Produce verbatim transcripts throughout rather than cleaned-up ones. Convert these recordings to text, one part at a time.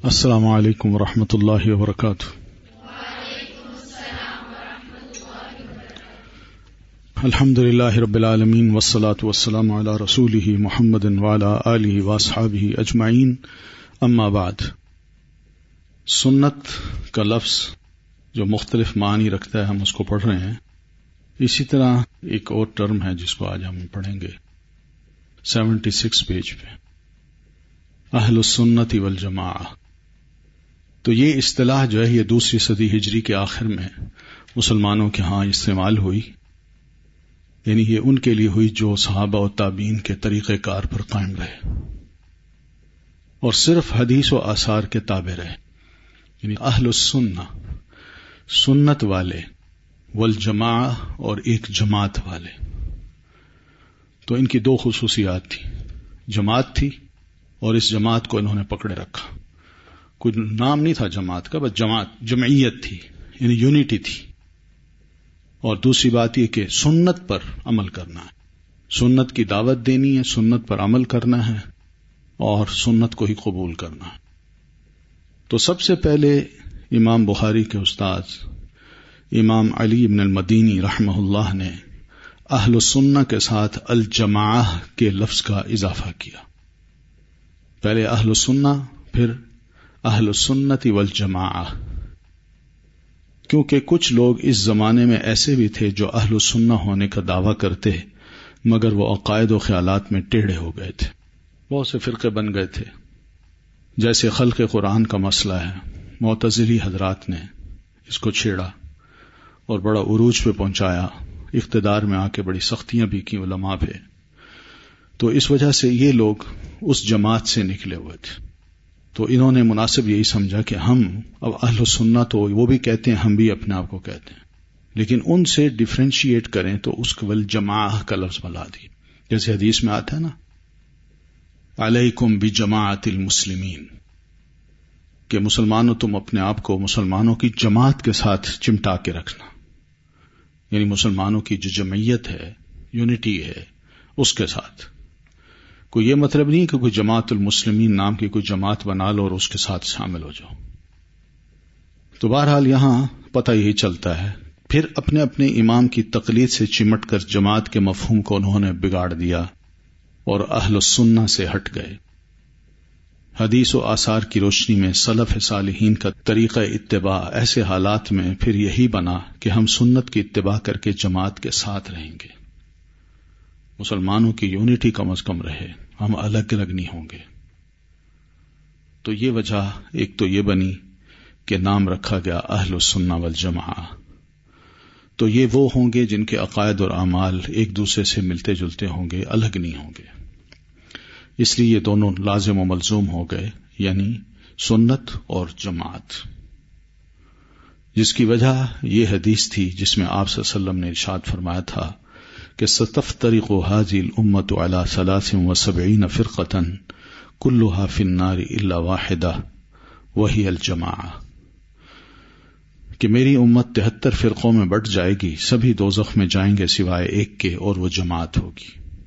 السلام علیکم ورحمۃ اللہ وبرکاتہ۔ الحمد للہ رب العالمین والصلاة والسلام علی رسولہ محمد وعلی آلہ واصحابہ اجمعین، اما بعد۔ سنت کا لفظ جو مختلف معنی رکھتا ہے ہم اس کو پڑھ رہے ہیں۔ اسی طرح ایک اور ٹرم ہے جس کو آج ہم پڑھیں گے سیونٹی سکس پیج پہ، اہل السنت والجماعہ۔ تو یہ اصطلاح جو ہے یہ دوسری صدی ہجری کے آخر میں مسلمانوں کے ہاں استعمال ہوئی، یعنی یہ ان کے لیے ہوئی جو صحابہ و تابعین کے طریقہ کار پر قائم رہے اور صرف حدیث و آثار کے تابع رہے، یعنی اہل السنہ سنت والے، والجماعہ اور ایک جماعت والے۔ تو ان کی دو خصوصیات تھی، جماعت تھی اور اس جماعت کو انہوں نے پکڑے رکھا۔ کوئی نام نہیں تھا جماعت کا، بس جماعت جمعیت تھی، یعنی یونٹی تھی۔ اور دوسری بات یہ کہ سنت پر عمل کرنا ہے، سنت کی دعوت دینی ہے، سنت پر عمل کرنا ہے اور سنت کو ہی قبول کرنا ہے۔ تو سب سے پہلے امام بخاری کے استاد امام علی بن المدینی رحمہ اللہ نے اہل السنہ کے ساتھ الجماعہ کے لفظ کا اضافہ کیا۔ پہلے اہل السنہ پھر اہل السنت والجماعہ، کیونکہ کچھ لوگ اس زمانے میں ایسے بھی تھے جو اہل السنہ ہونے کا دعویٰ کرتے مگر وہ عقائد و خیالات میں ٹیڑھے ہو گئے تھے، بہت سے فرقے بن گئے تھے۔ جیسے خلق قرآن کا مسئلہ ہے، معتزلی حضرات نے اس کو چھیڑا اور بڑا عروج پہ پہنچایا، اقتدار میں آ کے بڑی سختیاں بھی کی علماء پہ۔ تو اس وجہ سے یہ لوگ اس جماعت سے نکلے ہوئے تھے، تو انہوں نے مناسب یہی سمجھا کہ ہم اب اہل السنہ تو وہ بھی کہتے ہیں، ہم بھی اپنے آپ کو کہتے ہیں، لیکن ان سے ڈیفرینشیٹ کریں تو اس کو والجماعہ کا لفظ ملا دی۔ جیسے حدیث میں آتا ہے نا، علیکم بجماعت المسلمین، کہ مسلمانوں تم اپنے آپ کو مسلمانوں کی جماعت کے ساتھ چمٹا کے رکھنا، یعنی مسلمانوں کی جو جمعیت ہے، یونٹی ہے، اس کے ساتھ۔ کوئی یہ مطلب نہیں کہ کوئی جماعت المسلمین نام کی کوئی جماعت بنا لو اور اس کے ساتھ شامل ہو جاؤ۔ تو بہرحال یہاں پتہ یہی چلتا ہے، پھر اپنے اپنے امام کی تقلید سے چمٹ کر جماعت کے مفہوم کو انہوں نے بگاڑ دیا اور اہل السنہ سے ہٹ گئے۔ حدیث و آثار کی روشنی میں سلف صالحین کا طریقہ اتباع ایسے حالات میں پھر یہی بنا کہ ہم سنت کی اتباع کر کے جماعت کے ساتھ رہیں گے، مسلمانوں کی یونٹی کم از کم رہے، ہم الگ الگ نہیں ہوں گے۔ تو یہ وجہ ایک تو یہ بنی کہ نام رکھا گیا اہل السنہ والجماعہ۔ تو یہ وہ ہوں گے جن کے عقائد اور اعمال ایک دوسرے سے ملتے جلتے ہوں گے، الگ نہیں ہوں گے۔ اس لیے یہ دونوں لازم و ملزوم ہو گئے، یعنی سنت اور جماعت، جس کی وجہ یہ حدیث تھی جس میں آپ صلی اللہ علیہ وسلم نے ارشاد فرمایا تھا کہ ستفترق هذه الامة على ثلاث وسبعين فرقة كلها في النار الا واحدة وهي الجماعة، کہ میری امت تہتر فرقوں میں بٹ جائے گی، سبھی دوزخ میں جائیں گے سوائے ایک کے، اور وہ جماعت ہوگی۔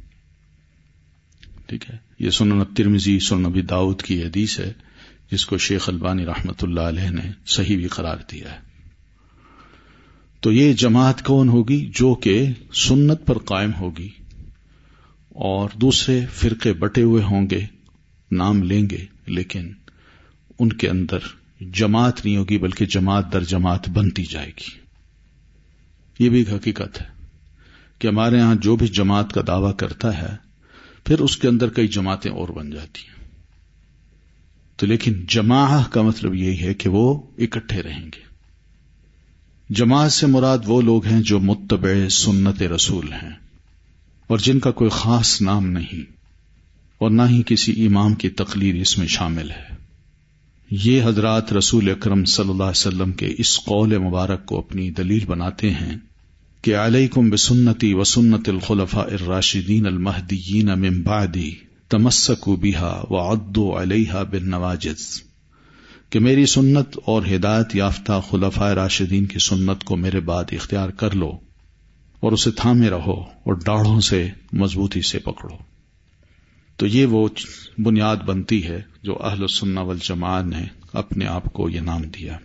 ٹھیک ہے، یہ سنن الترمذی، سنن ابی داؤد کی حدیث ہے جس کو شیخ البانی رحمۃ اللہ علیہ نے صحیح بھی قرار دیا ہے۔ تو یہ جماعت کون ہوگی؟ جو کہ سنت پر قائم ہوگی، اور دوسرے فرقے بٹے ہوئے ہوں گے، نام لیں گے، لیکن ان کے اندر جماعت نہیں ہوگی، بلکہ جماعت در جماعت بنتی جائے گی۔ یہ بھی ایک حقیقت ہے کہ ہمارے ہاں جو بھی جماعت کا دعویٰ کرتا ہے پھر اس کے اندر کئی جماعتیں اور بن جاتی ہیں۔ تو لیکن جماعہ کا مطلب یہی ہے کہ وہ اکٹھے رہیں گے۔ جماعت سے مراد وہ لوگ ہیں جو متبع سنت رسول ہیں اور جن کا کوئی خاص نام نہیں اور نہ ہی کسی امام کی تقلید اس میں شامل ہے۔ یہ حضرات رسول اکرم صلی اللہ علیہ وسلم کے اس قول مبارک کو اپنی دلیل بناتے ہیں کہ علیکم بسنتی وسنت الخلفاء الراشدین المہدیین من بعدی تمسکوا بها وعضوا علیہا بالنواجذ، کہ میری سنت اور ہدایت یافتہ خلفائے راشدین کی سنت کو میرے بعد اختیار کر لو اور اسے تھامے رہو اور ڈاڑھوں سے مضبوطی سے پکڑو۔ تو یہ وہ بنیاد بنتی ہے جو اہل السنہ والجماعت نے اپنے آپ کو یہ نام دیا۔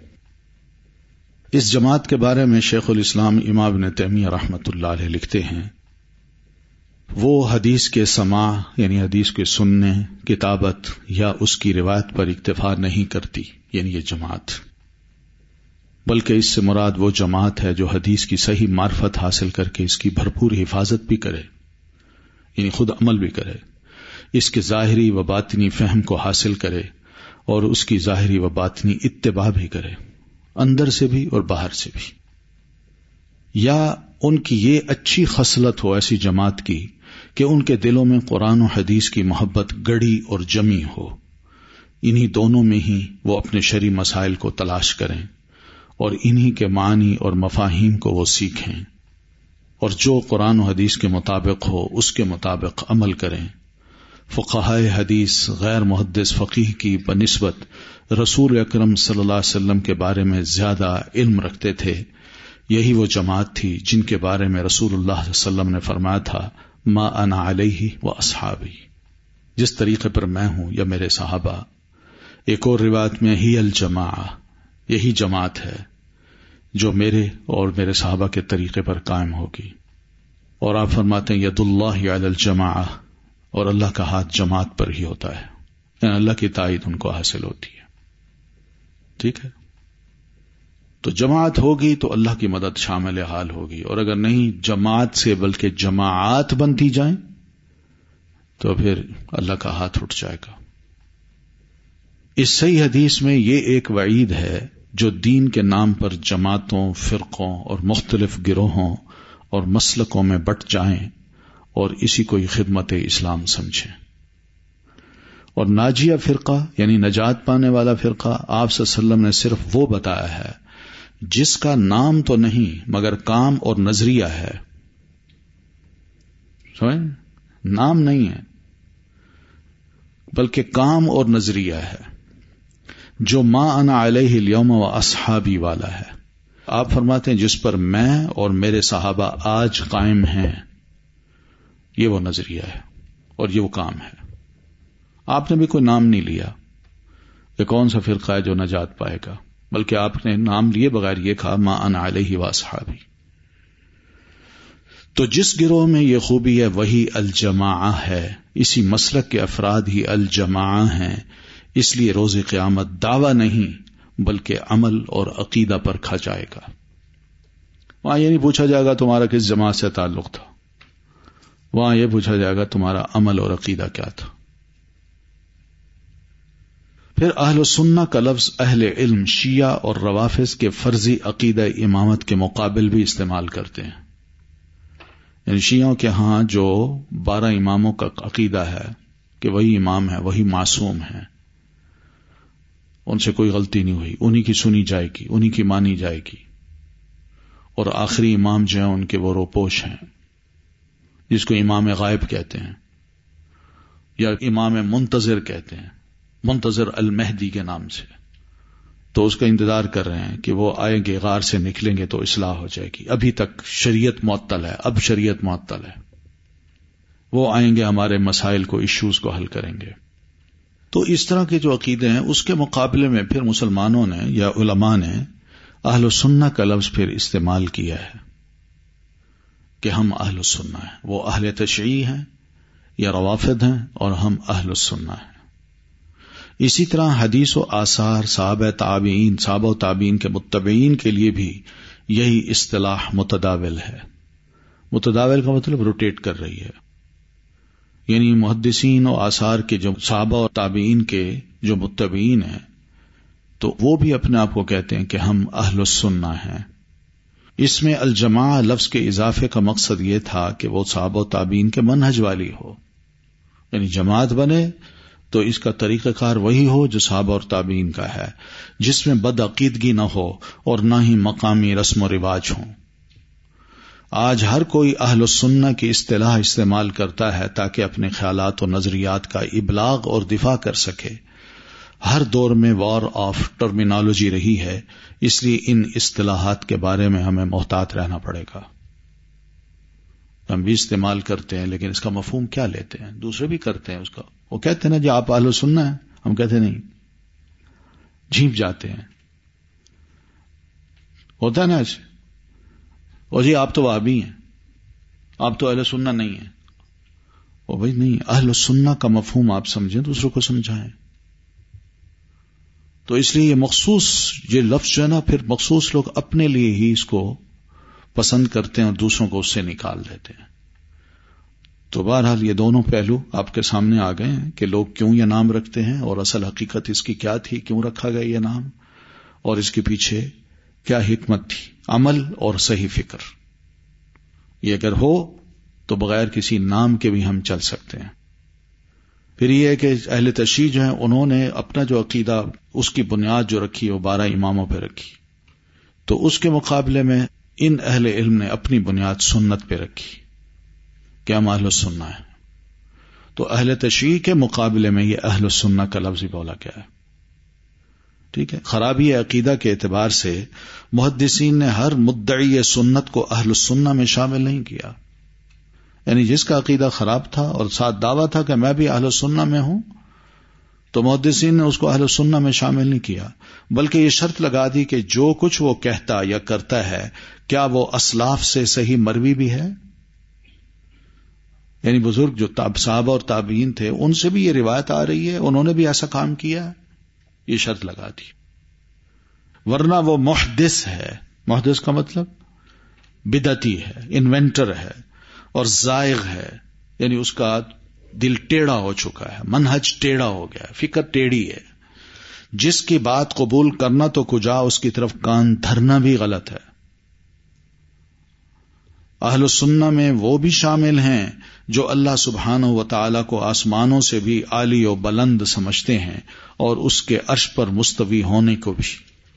اس جماعت کے بارے میں شیخ الاسلام امام ابن تیمیہ رحمۃ اللہ علیہ لکھتے ہیں، وہ حدیث کے سماع یعنی حدیث کے سننے، کتابت یا اس کی روایت پر اکتفا نہیں کرتی، یعنی یہ جماعت، بلکہ اس سے مراد وہ جماعت ہے جو حدیث کی صحیح معرفت حاصل کر کے اس کی بھرپور حفاظت بھی کرے، یعنی خود عمل بھی کرے، اس کے ظاہری و باطنی فہم کو حاصل کرے اور اس کی ظاہری و باطنی اتباع بھی کرے، اندر سے بھی اور باہر سے بھی۔ یا ان کی یہ اچھی خصلت ہو ایسی جماعت کی کہ ان کے دلوں میں قرآن و حدیث کی محبت گڑی اور جمی ہو، انہی دونوں میں ہی وہ اپنے شرعی مسائل کو تلاش کریں اور انہی کے معنی اور مفاہیم کو وہ سیکھیں، اور جو قرآن و حدیث کے مطابق ہو اس کے مطابق عمل کریں۔ فقہائے حدیث غیر محدث فقیہ کی بنسبت رسول اکرم صلی اللہ علیہ وسلم کے بارے میں زیادہ علم رکھتے تھے۔ یہی وہ جماعت تھی جن کے بارے میں رسول اللہ صلی اللہ علیہ وسلم نے فرمایا تھا، ما انا علیہ و اصحابی، جس طریقے پر میں ہوں یا میرے صحابہ۔ ایک اور روایت میں ہی الجماعہ، یہی جماعت ہے جو میرے اور میرے صحابہ کے طریقے پر قائم ہوگی۔ اور آپ فرماتے ہیں ید اللہ علی الجماعہ، اور اللہ کا ہاتھ جماعت پر ہی ہوتا ہے، یعنی اللہ کی تائید ان کو حاصل ہوتی ہے۔ ٹھیک ہے، تو جماعت ہوگی تو اللہ کی مدد شامل حال ہوگی، اور اگر نہیں جماعت سے بلکہ جماعات بنتی جائیں تو پھر اللہ کا ہاتھ اٹھ جائے گا۔ اس صحیح حدیث میں یہ ایک وعید ہے جو دین کے نام پر جماعتوں، فرقوں اور مختلف گروہوں اور مسلکوں میں بٹ جائیں اور اسی کو ہی خدمت اسلام سمجھیں۔ اور ناجیہ فرقہ یعنی نجات پانے والا فرقہ آپ صلی اللہ علیہ وسلم نے صرف وہ بتایا ہے جس کا نام تو نہیں مگر کام اور نظریہ ہے۔ سمجھ؟ نام نہیں ہے بلکہ کام اور نظریہ ہے، جو ما انا علیہ الیوم و اصحابی والا ہے۔ آپ فرماتے ہیں جس پر میں اور میرے صحابہ آج قائم ہیں، یہ وہ نظریہ ہے اور یہ وہ کام ہے۔ آپ نے بھی کوئی نام نہیں لیا کہ کون سا فرقہ ہے جو نجات پائے گا، بلکہ آپ نے نام لیے بغیر یہ کہا ما انا علیہ و اصحابی۔ تو جس گروہ میں یہ خوبی ہے وہی الجماعہ ہے، اسی مسلک کے افراد ہی الجماعہ ہیں۔ اس لیے روز قیامت دعویٰ نہیں بلکہ عمل اور عقیدہ پر کھا جائے گا۔ وہاں یہ نہیں پوچھا جائے گا تمہارا کس جماعت سے تعلق تھا، وہاں یہ پوچھا جائے گا تمہارا عمل اور عقیدہ کیا تھا۔ پھر اہل سنہ کا لفظ اہل علم شیعہ اور روافض کے فرضی عقیدہ امامت کے مقابل بھی استعمال کرتے ہیں۔ یعنی شیعوں کے ہاں جو بارہ اماموں کا عقیدہ ہے کہ وہی امام ہے، وہی معصوم ہے، ان سے کوئی غلطی نہیں ہوئی، انہی کی سنی جائے گی، انہی کی مانی جائے گی، اور آخری امام جو ہیں ان کے وہ روپوش ہیں جس کو امام غائب کہتے ہیں یا امام منتظر کہتے ہیں، منتظر المہدی کے نام سے۔ تو اس کا انتظار کر رہے ہیں کہ وہ آئیں گے، غار سے نکلیں گے تو اصلاح ہو جائے گی۔ ابھی تک شریعت معطل ہے، اب شریعت معطل ہے، وہ آئیں گے ہمارے مسائل کو، ایشوز کو حل کریں گے۔ تو اس طرح کے جو عقیدے ہیں اس کے مقابلے میں پھر مسلمانوں نے یا علماء نے اہل سنہ کا لفظ پھر استعمال کیا ہے کہ ہم اہل سنہ ہیں۔ وہ اہل تشیع ہیں یا روافض ہیں اور ہم اہل سنہ ہیں۔ اسی طرح حدیث و آثار صحابہ تابعین صحابہ و تابعین کے متبعین کے لیے بھی یہی اصطلاح متداول ہے۔ متداول کا مطلب روٹیٹ کر رہی ہے، یعنی محدثین و آثار کے جو صحابہ اور تابعین کے جو متبعین ہیں تو وہ بھی اپنے آپ کو کہتے ہیں کہ ہم اہل السنہ ہیں۔ اس میں الجماعہ لفظ کے اضافے کا مقصد یہ تھا کہ وہ صحابہ و تابعین کے منہج والی ہو، یعنی جماعت بنے تو اس کا طریقہ کار وہی ہو جو صحابہ اور تابعین کا ہے، جس میں بدعقیدگی نہ ہو اور نہ ہی مقامی رسم و رواج ہوں۔ آج ہر کوئی اہل السنہ کی اصطلاح استعمال کرتا ہے تاکہ اپنے خیالات و نظریات کا ابلاغ اور دفاع کر سکے۔ ہر دور میں وار آف ٹرمینالوجی رہی ہے، اس لیے ان اصطلاحات کے بارے میں ہمیں محتاط رہنا پڑے گا۔ ہم بھی استعمال کرتے ہیں لیکن اس کا مفہوم کیا لیتے ہیں، دوسرے بھی کرتے ہیں اس کا، وہ کہتے ہیں نا جی آپ اہل سنہ ہیں، ہم کہتے نہیں۔ جھیپ جاتے ہیں. ہوتا ہے نا ایسے, اور جی آپ تو وہابی ہیں, آپ تو اہل سنہ نہیں ہیں. وہ بھائی نہیں, اہل سنہ کا مفہوم آپ سمجھیں, دوسروں کو سمجھائیں. تو اس لیے یہ مخصوص یہ لفظ جو ہے نا, پھر مخصوص لوگ اپنے لیے ہی اس کو پسند کرتے ہیں اور دوسروں کو اس سے نکال دیتے ہیں. تو بہرحال یہ دونوں پہلو آپ کے سامنے آ گئے ہیں کہ لوگ کیوں یہ نام رکھتے ہیں, اور اصل حقیقت اس کی کیا تھی, کیوں رکھا گیا یہ نام, اور اس کے پیچھے کیا حکمت تھی. عمل اور صحیح فکر یہ اگر ہو تو بغیر کسی نام کے بھی ہم چل سکتے ہیں. پھر یہ ہے کہ اہل تشیع جو ہیں انہوں نے اپنا جو عقیدہ, اس کی بنیاد جو رکھی وہ بارہ اماموں پہ رکھی. تو اس کے مقابلے میں ان اہل علم نے اپنی بنیاد سنت پہ رکھی کہ ہم اہل السنہ ہیں. تو اہل تشیع کے مقابلے میں یہ اہل السنہ کا لفظ ہی بولا گیا ہے. ٹھیک ہے. خرابی عقیدہ کے اعتبار سے محدثین نے ہر مدعی سنت کو اہل السنہ میں شامل نہیں کیا. یعنی جس کا عقیدہ خراب تھا اور ساتھ دعویٰ تھا کہ میں بھی اہل السنہ میں ہوں, تو محدثین نے اس کو اہل السنہ میں شامل نہیں کیا, بلکہ یہ شرط لگا دی کہ جو کچھ وہ کہتا یا کرتا ہے کیا وہ اسلاف سے صحیح مروی بھی ہے. یعنی بزرگ جو تاب صحابہ اور تابعین تھے ان سے بھی یہ روایت آ رہی ہے, انہوں نے بھی ایسا کام کیا, یہ شرط لگا دی. ورنہ وہ محدث ہے. محدث کا مطلب بدعتی ہے, انوینٹر ہے اور زائغ ہے, یعنی اس کا دل ٹیڑھا ہو چکا ہے, منہج ٹیڑھا ہو گیا ہے, فکر ٹیڑھی ہے. جس کی بات قبول کرنا تو کجا, اس کی طرف کان دھرنا بھی غلط ہے. اہل السنہ میں وہ بھی شامل ہیں جو اللہ سبحانہ و تعالی کو آسمانوں سے بھی عالی و بلند سمجھتے ہیں, اور اس کے عرش پر مستوی ہونے کو بھی,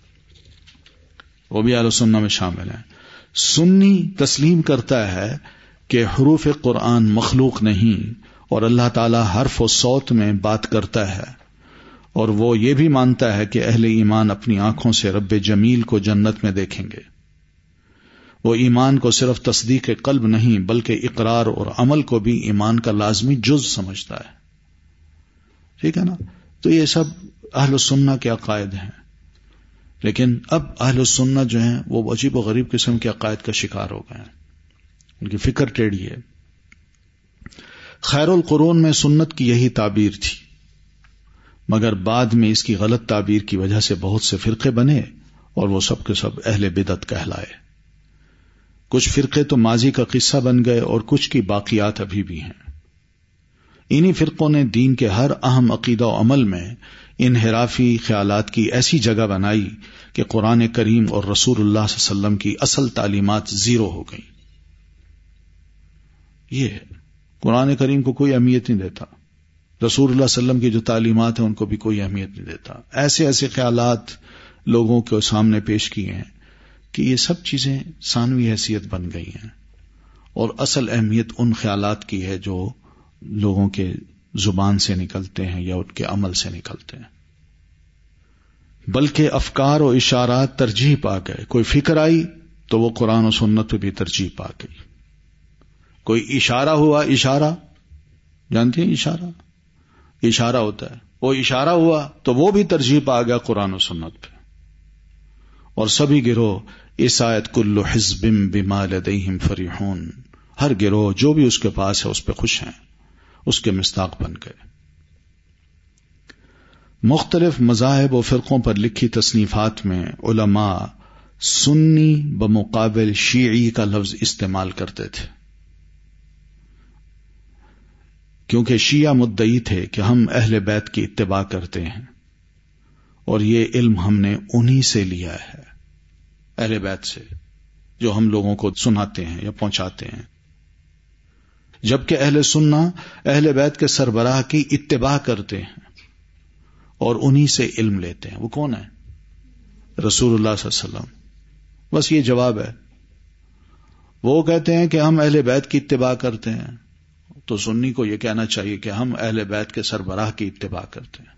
وہ بھی اہل السنہ میں شامل ہیں. سنی تسلیم کرتا ہے کہ حروف قرآن مخلوق نہیں, اور اللہ تعالی حرف و صوت میں بات کرتا ہے, اور وہ یہ بھی مانتا ہے کہ اہل ایمان اپنی آنکھوں سے رب جمیل کو جنت میں دیکھیں گے. وہ ایمان کو صرف تصدیق قلب نہیں بلکہ اقرار اور عمل کو بھی ایمان کا لازمی جز سمجھتا ہے. ٹھیک ہے نا. تو یہ سب اہل السنہ کے عقائد ہیں. لیکن اب اہل السنہ جو ہیں وہ عجیب و غریب قسم کے عقائد کا شکار ہو گئے ہیں, ان کی فکر ٹیڑھی ہے. خیر القرون میں سنت کی یہی تعبیر تھی, مگر بعد میں اس کی غلط تعبیر کی وجہ سے بہت سے فرقے بنے, اور وہ سب کے سب اہل بدعت کہلائے. کچھ فرقے تو ماضی کا قصہ بن گئے اور کچھ کی باقیات ابھی بھی ہیں. انہی فرقوں نے دین کے ہر اہم عقیدہ و عمل میں انحرافی خیالات کی ایسی جگہ بنائی کہ قرآن کریم اور رسول اللہ صلی اللہ علیہ وسلم کی اصل تعلیمات زیرو ہو گئیں. یہ ہے, قرآن کریم کو کوئی اہمیت نہیں دیتا, رسول اللہ صلی اللہ علیہ وسلم کی جو تعلیمات ہیں ان کو بھی کوئی اہمیت نہیں دیتا. ایسے ایسے خیالات لوگوں کے سامنے پیش کیے ہیں کہ یہ سب چیزیں ثانوی حیثیت بن گئی ہیں, اور اصل اہمیت ان خیالات کی ہے جو لوگوں کے زبان سے نکلتے ہیں یا ان کے عمل سے نکلتے ہیں. بلکہ افکار و اشارات ترجیح پا گئے. کوئی فکر آئی تو وہ قرآن و سنت پہ بھی ترجیح پا گئی. کوئی اشارہ ہوا, اشارہ جانتے ہیں, اشارہ اشارہ ہوتا ہے, وہ اشارہ ہوا تو وہ بھی ترجیح پا گیا قرآن و سنت پہ. اور سبھی گروہ اس آیت کل حزب بما لدیہم فریحون, ہر گروہ جو بھی اس کے پاس ہے اس پہ خوش ہیں, اس کے مصداق بن گئے. مختلف مذاہب و فرقوں پر لکھی تصنیفات میں علماء سنی بمقابل شیعی کا لفظ استعمال کرتے تھے, کیونکہ شیعہ مدعی تھے کہ ہم اہل بیت کی اتباع کرتے ہیں, اور یہ علم ہم نے انہی سے لیا ہے, اہل بیت سے, جو ہم لوگوں کو سناتے ہیں یا پہنچاتے ہیں. جبکہ اہل سنہ اہل بیت کے سربراہ کی اتباع کرتے ہیں اور انہی سے علم لیتے ہیں. وہ کون ہے؟ رسول اللہ صلی اللہ علیہ وسلم. بس یہ جواب ہے. وہ کہتے ہیں کہ ہم اہل بیت کی اتباع کرتے ہیں, تو سنی کو یہ کہنا چاہیے کہ ہم اہل بیت کے سربراہ کی اتباع کرتے ہیں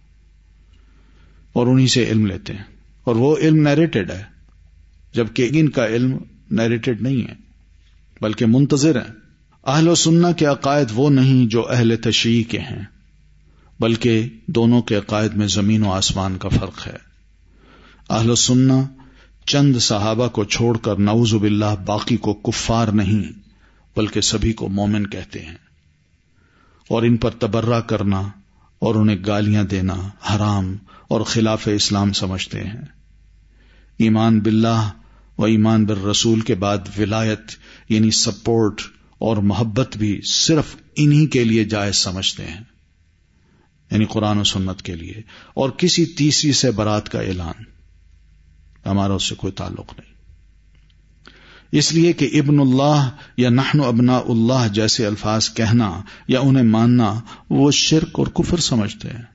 اور انہی سے علم لیتے ہیں, اور وہ علم نیریٹڈ ہے, جبکہ ان کا علم نیریٹڈ نہیں ہے بلکہ منتظر ہیں. اہل و سنہ کے عقائد وہ نہیں جو اہل تشیع کے ہیں. بلکہ دونوں کے عقائد میں زمین و آسمان کا فرق ہے۔ اہل سنہ چند صحابہ کو چھوڑ کر نعوذ باللہ باقی کو کفار نہیں بلکہ سبھی کو مومن کہتے ہیں، اور ان پر تبرہ کرنا اور انہیں گالیاں دینا حرام اور خلاف اسلام سمجھتے ہیں۔ ایمان باللہ و ایمان بالرسول کے بعد ولایت یعنی سپورٹ اور محبت بھی صرف انہی کے لیے جائز سمجھتے ہیں، یعنی قرآن و سنت کے لیے، اور کسی تیسری سے برات کا اعلان ہمارا اس سے کوئی تعلق نہیں، اس لیے کہ ابن اللہ یا نحن ابناء اللہ جیسے الفاظ کہنا یا انہیں ماننا وہ شرک اور کفر سمجھتے ہیں۔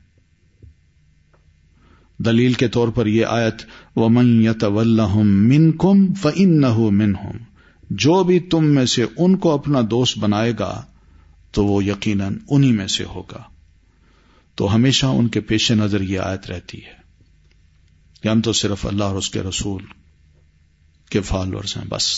دلیل کے طور پر یہ آیت وَمَن يَتَوَلَّهُم مِّنكُمْ فَإِنَّهُ مِنْهُمْ، جو بھی تم میں سے ان کو اپنا دوست بنائے گا تو وہ یقیناً انہی میں سے ہوگا۔ تو ہمیشہ ان کے پیش نظر یہ آیت رہتی ہے کہ ہم تو صرف اللہ اور اس کے رسول کے فالورز ہیں بس،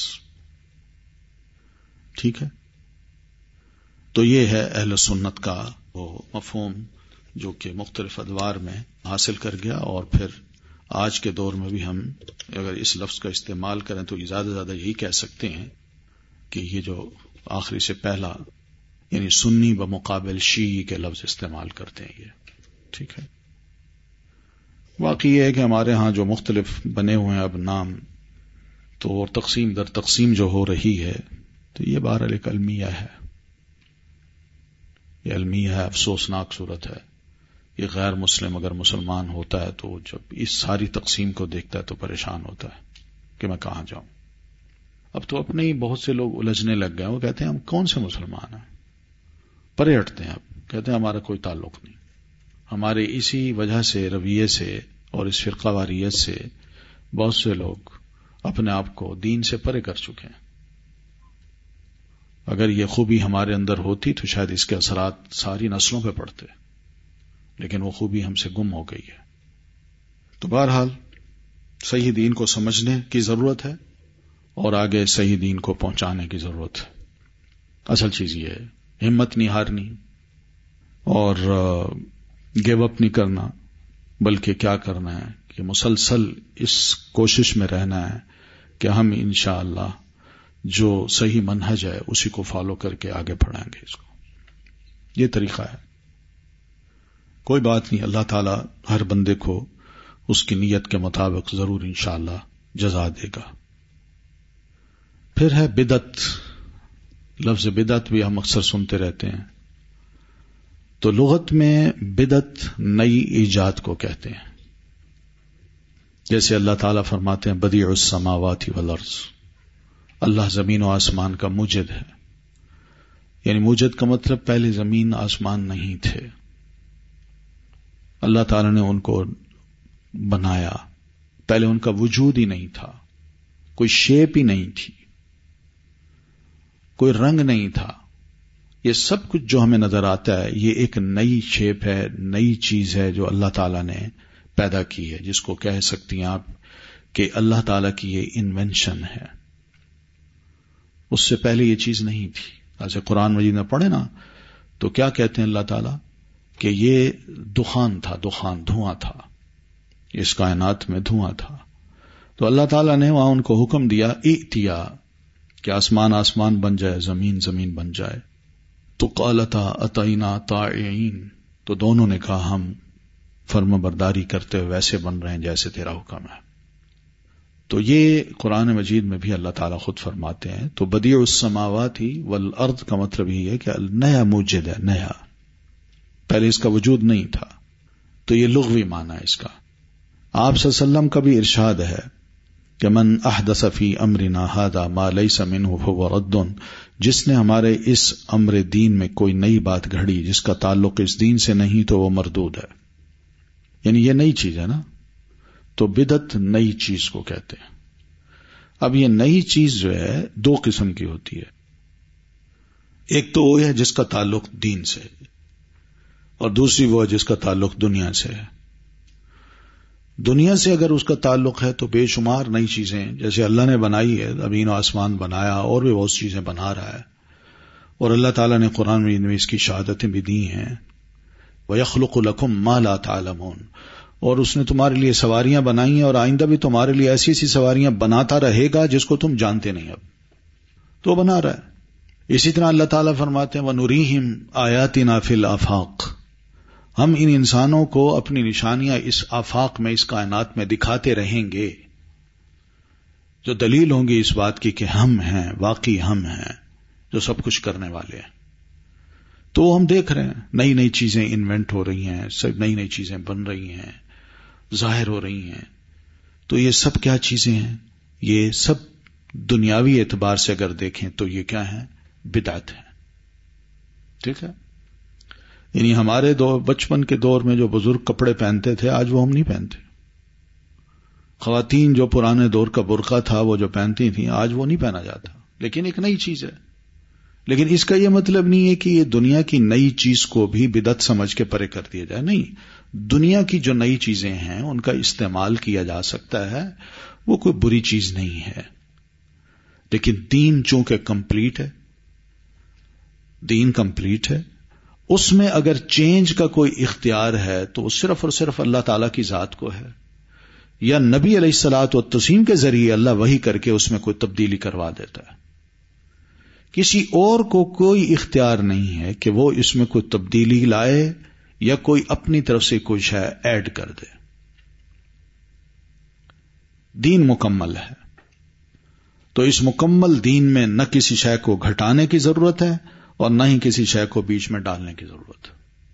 ٹھیک ہے۔ تو یہ ہے اہل سنت کا وہ مفہوم جو کہ مختلف ادوار میں حاصل کر گیا، اور پھر آج کے دور میں بھی ہم اگر اس لفظ کا استعمال کریں تو یہ زیادہ زیادہ یہی کہہ سکتے ہیں کہ یہ جو آخری سے پہلا یعنی سنی بمقابل شیعی کے لفظ استعمال کرتے ہیں یہ، ٹھیک ہے۔ واقعی یہ ہے کہ ہمارے ہاں جو مختلف بنے ہوئے ہیں اب نام، تو اور تقسیم در تقسیم جو ہو رہی ہے، تو یہ بہرحال ایک المیہ ہے، یہ المیہ ہے، افسوسناک صورت ہے۔ یہ غیر مسلم اگر مسلمان ہوتا ہے تو جب اس ساری تقسیم کو دیکھتا ہے تو پریشان ہوتا ہے کہ میں کہاں جاؤں۔ اب تو اپنے ہی بہت سے لوگ الجھنے لگ گئے، وہ کہتے ہیں ہم کون سے مسلمان ہیں، پرے ہٹتے ہیں، اب کہتے ہیں ہمارا کوئی تعلق نہیں۔ ہمارے اسی وجہ سے، رویے سے اور اس فرقہ واریت سے بہت سے لوگ اپنے آپ کو دین سے پرے کر چکے ہیں۔ اگر یہ خوبی ہمارے اندر ہوتی تو شاید اس کے اثرات ساری نسلوں پہ پڑتے، لیکن وہ خوبی ہم سے گم ہو گئی ہے۔ تو بہرحال صحیح دین کو سمجھنے کی ضرورت ہے اور آگے صحیح دین کو پہنچانے کی ضرورت ہے۔ اصل چیز یہ ہے ہمت نہیں ہارنی اور گیو اپ نہیں کرنا، بلکہ کیا کرنا ہے کہ مسلسل اس کوشش میں رہنا ہے کہ ہم انشاءاللہ جو صحیح منہج ہے اسی کو فالو کر کے آگے بڑھائیں گے اس کو۔ یہ طریقہ ہے، کوئی بات نہیں، اللہ تعالی ہر بندے کو اس کی نیت کے مطابق ضرور انشاءاللہ جزا دے گا۔ پھر ہے بدعت۔ لفظ بدعت بھی ہم اکثر سنتے رہتے ہیں، تو لغت میں بدعت نئی ایجاد کو کہتے ہیں۔ جیسے اللہ تعالیٰ فرماتے ہیں بدیع السماوات والارض، اللہ زمین و آسمان کا موجد ہے، یعنی موجد کا مطلب پہلے زمین آسمان نہیں تھے، اللہ تعالیٰ نے ان کو بنایا، پہلے ان کا وجود ہی نہیں تھا، کوئی شیپ ہی نہیں تھی، کوئی رنگ نہیں تھا۔ یہ سب کچھ جو ہمیں نظر آتا ہے یہ ایک نئی شیپ ہے، نئی چیز ہے جو اللہ تعالیٰ نے پیدا کی ہے، جس کو کہہ سکتی ہیں آپ کہ اللہ تعالیٰ کی یہ انوینشن ہے۔ اس سے پہلے یہ چیز نہیں تھی۔ ایسے قرآن مجید میں پڑھے نا تو کیا کہتے ہیں اللہ تعالیٰ کہ یہ دخان تھا، دخان دھواں تھا، اس کائنات میں دھواں تھا، تو اللہ تعالیٰ نے وہاں ان کو حکم دیا ائتیا کہ آسمان آسمان بن جائے، زمین زمین بن جائے، تو قالتا اتینا طائعین، تو دونوں نے کہا ہم فرما برداری کرتے ہوئے ویسے بن رہے ہیں جیسے تیرا حکم ہے۔ تو یہ قرآن مجید میں بھی اللہ تعالیٰ خود فرماتے ہیں۔ تو بدیع السماوات والارض کا مطلب یہ ہے کہ نیا موجد ہے، نیا، پہلے اس کا وجود نہیں تھا۔ تو یہ لغوی معنی ہے اس کا۔ آپ صلی اللہ علیہ وسلم کا بھی ارشاد ہے کہ من احدث فی امرنا ھذا ما لیس منہ فہو رد، جس نے ہمارے اس امر دین میں کوئی نئی بات گھڑی جس کا تعلق اس دین سے نہیں تو وہ مردود ہے، یعنی یہ نئی چیز ہے نا۔ تو بدعت نئی چیز کو کہتے ہیں۔ اب یہ نئی چیز جو ہے دو قسم کی ہوتی ہے، ایک تو وہ ہے جس کا تعلق دین سے، اور دوسری وہ ہے جس کا تعلق دنیا سے ہے۔ دنیا سے اگر اس کا تعلق ہے تو بے شمار نئی چیزیں جیسے اللہ نے بنائی ہے، زمین و آسمان بنایا، اور بھی بہت چیزیں بنا رہا ہے، اور اللہ تعالیٰ نے قرآن میں اس کی شہادتیں بھی دی ہیں وَيَخْلُقُ لَكُم مَّا لَا تَعْلَمُونَ، اور اس نے تمہارے لیے سواریاں بنائی ہیں اور آئندہ بھی تمہارے لیے ایسی ایسی سواریاں بناتا رہے گا جس کو تم جانتے نہیں، اب تو بنا رہا ہے۔ اسی طرح اللہ تعالیٰ فرماتے ہیں وَنُرِيهِمْ آيَاتِنَا فِي الْآفَاقِ، ہم ان انسانوں کو اپنی نشانیاں اس آفاق میں، اس کائنات میں دکھاتے رہیں گے، جو دلیل ہوں گی اس بات کی کہ ہم ہیں، واقعی ہم ہیں جو سب کچھ کرنے والے ہیں۔ تو ہم دیکھ رہے ہیں نئی نئی چیزیں انوینٹ ہو رہی ہیں، سب نئی نئی چیزیں بن رہی ہیں، ظاہر ہو رہی ہیں۔ تو یہ سب کیا چیزیں ہیں؟ یہ سب دنیاوی اعتبار سے اگر دیکھیں تو یہ کیا ہیں؟ بدعت ہیں۔ ٹھیک ہے، یعنی ہمارے دور بچپن کے دور میں جو بزرگ کپڑے پہنتے تھے آج وہ ہم نہیں پہنتے، خواتین جو پرانے دور کا برقع تھا وہ جو پہنتی تھیں آج وہ نہیں پہنا جاتا، لیکن ایک نئی چیز ہے۔ لیکن اس کا یہ مطلب نہیں ہے کہ یہ دنیا کی نئی چیز کو بھی بدعت سمجھ کے پرے کر دیا جائے، نہیں، دنیا کی جو نئی چیزیں ہیں ان کا استعمال کیا جا سکتا ہے، وہ کوئی بری چیز نہیں ہے، لیکن دین چونکہ کمپلیٹ ہے، دین کمپلیٹ ہے، اس میں اگر چینج کا کوئی اختیار ہے تو وہ صرف اور صرف اللہ تعالی کی ذات کو ہے، یا نبی علیہ الصلوۃ والتسلیم کے ذریعے اللہ وحی کر کے اس میں کوئی تبدیلی کروا دیتا ہے۔ کسی اور کو کوئی اختیار نہیں ہے کہ وہ اس میں کوئی تبدیلی لائے یا کوئی اپنی طرف سے کوئی شے ایڈ کر دے۔ دین مکمل ہے، تو اس مکمل دین میں نہ کسی شے کو گھٹانے کی ضرورت ہے اور نہ ہی کسی شے کو بیچ میں ڈالنے کی ضرورت ہے۔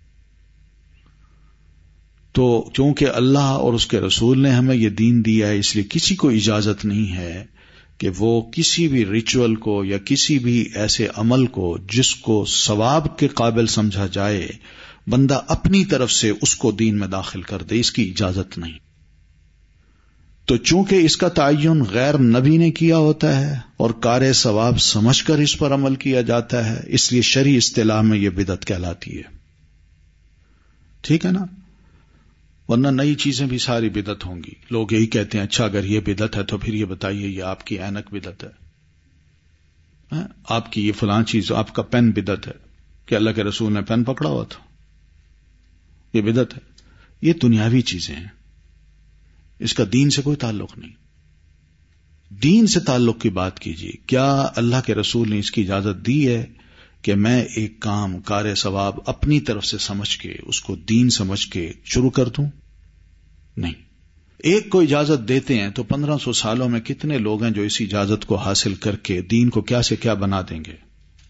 تو چونکہ اللہ اور اس کے رسول نے ہمیں یہ دین دیا ہے، اس لیے کسی کو اجازت نہیں ہے کہ وہ کسی بھی ریچول کو یا کسی بھی ایسے عمل کو جس کو ثواب کے قابل سمجھا جائے بندہ اپنی طرف سے اس کو دین میں داخل کر دے، اس کی اجازت نہیں۔ تو چونکہ اس کا تعین غیر نبی نے کیا ہوتا ہے اور کار ثواب سمجھ کر اس پر عمل کیا جاتا ہے، اس لیے شرعی اصطلاح میں یہ بدعت کہلاتی ہے۔ ٹھیک ہے نا؟ ورنہ نئی چیزیں بھی ساری بدعت ہوں گی۔ لوگ یہی کہتے ہیں اچھا اگر یہ بدعت ہے تو پھر یہ بتائیے یہ آپ کی اینک بدعت ہے، آپ کی یہ فلاں چیز، آپ کا پین بدعت ہے کہ اللہ کے رسول نے پین پکڑا ہوا تھا، یہ بدعت ہے۔ یہ دنیاوی چیزیں ہیں، اس کا دین سے کوئی تعلق نہیں۔ دین سے تعلق کی بات کیجیے، کیا اللہ کے رسول نے اس کی اجازت دی ہے کہ میں ایک کام کار ثواب اپنی طرف سے سمجھ کے اس کو دین سمجھ کے شروع کر دوں؟ نہیں۔ ایک کو اجازت دیتے ہیں تو پندرہ سو سالوں میں کتنے لوگ ہیں جو اس اجازت کو حاصل کر کے دین کو کیا سے کیا بنا دیں گے؟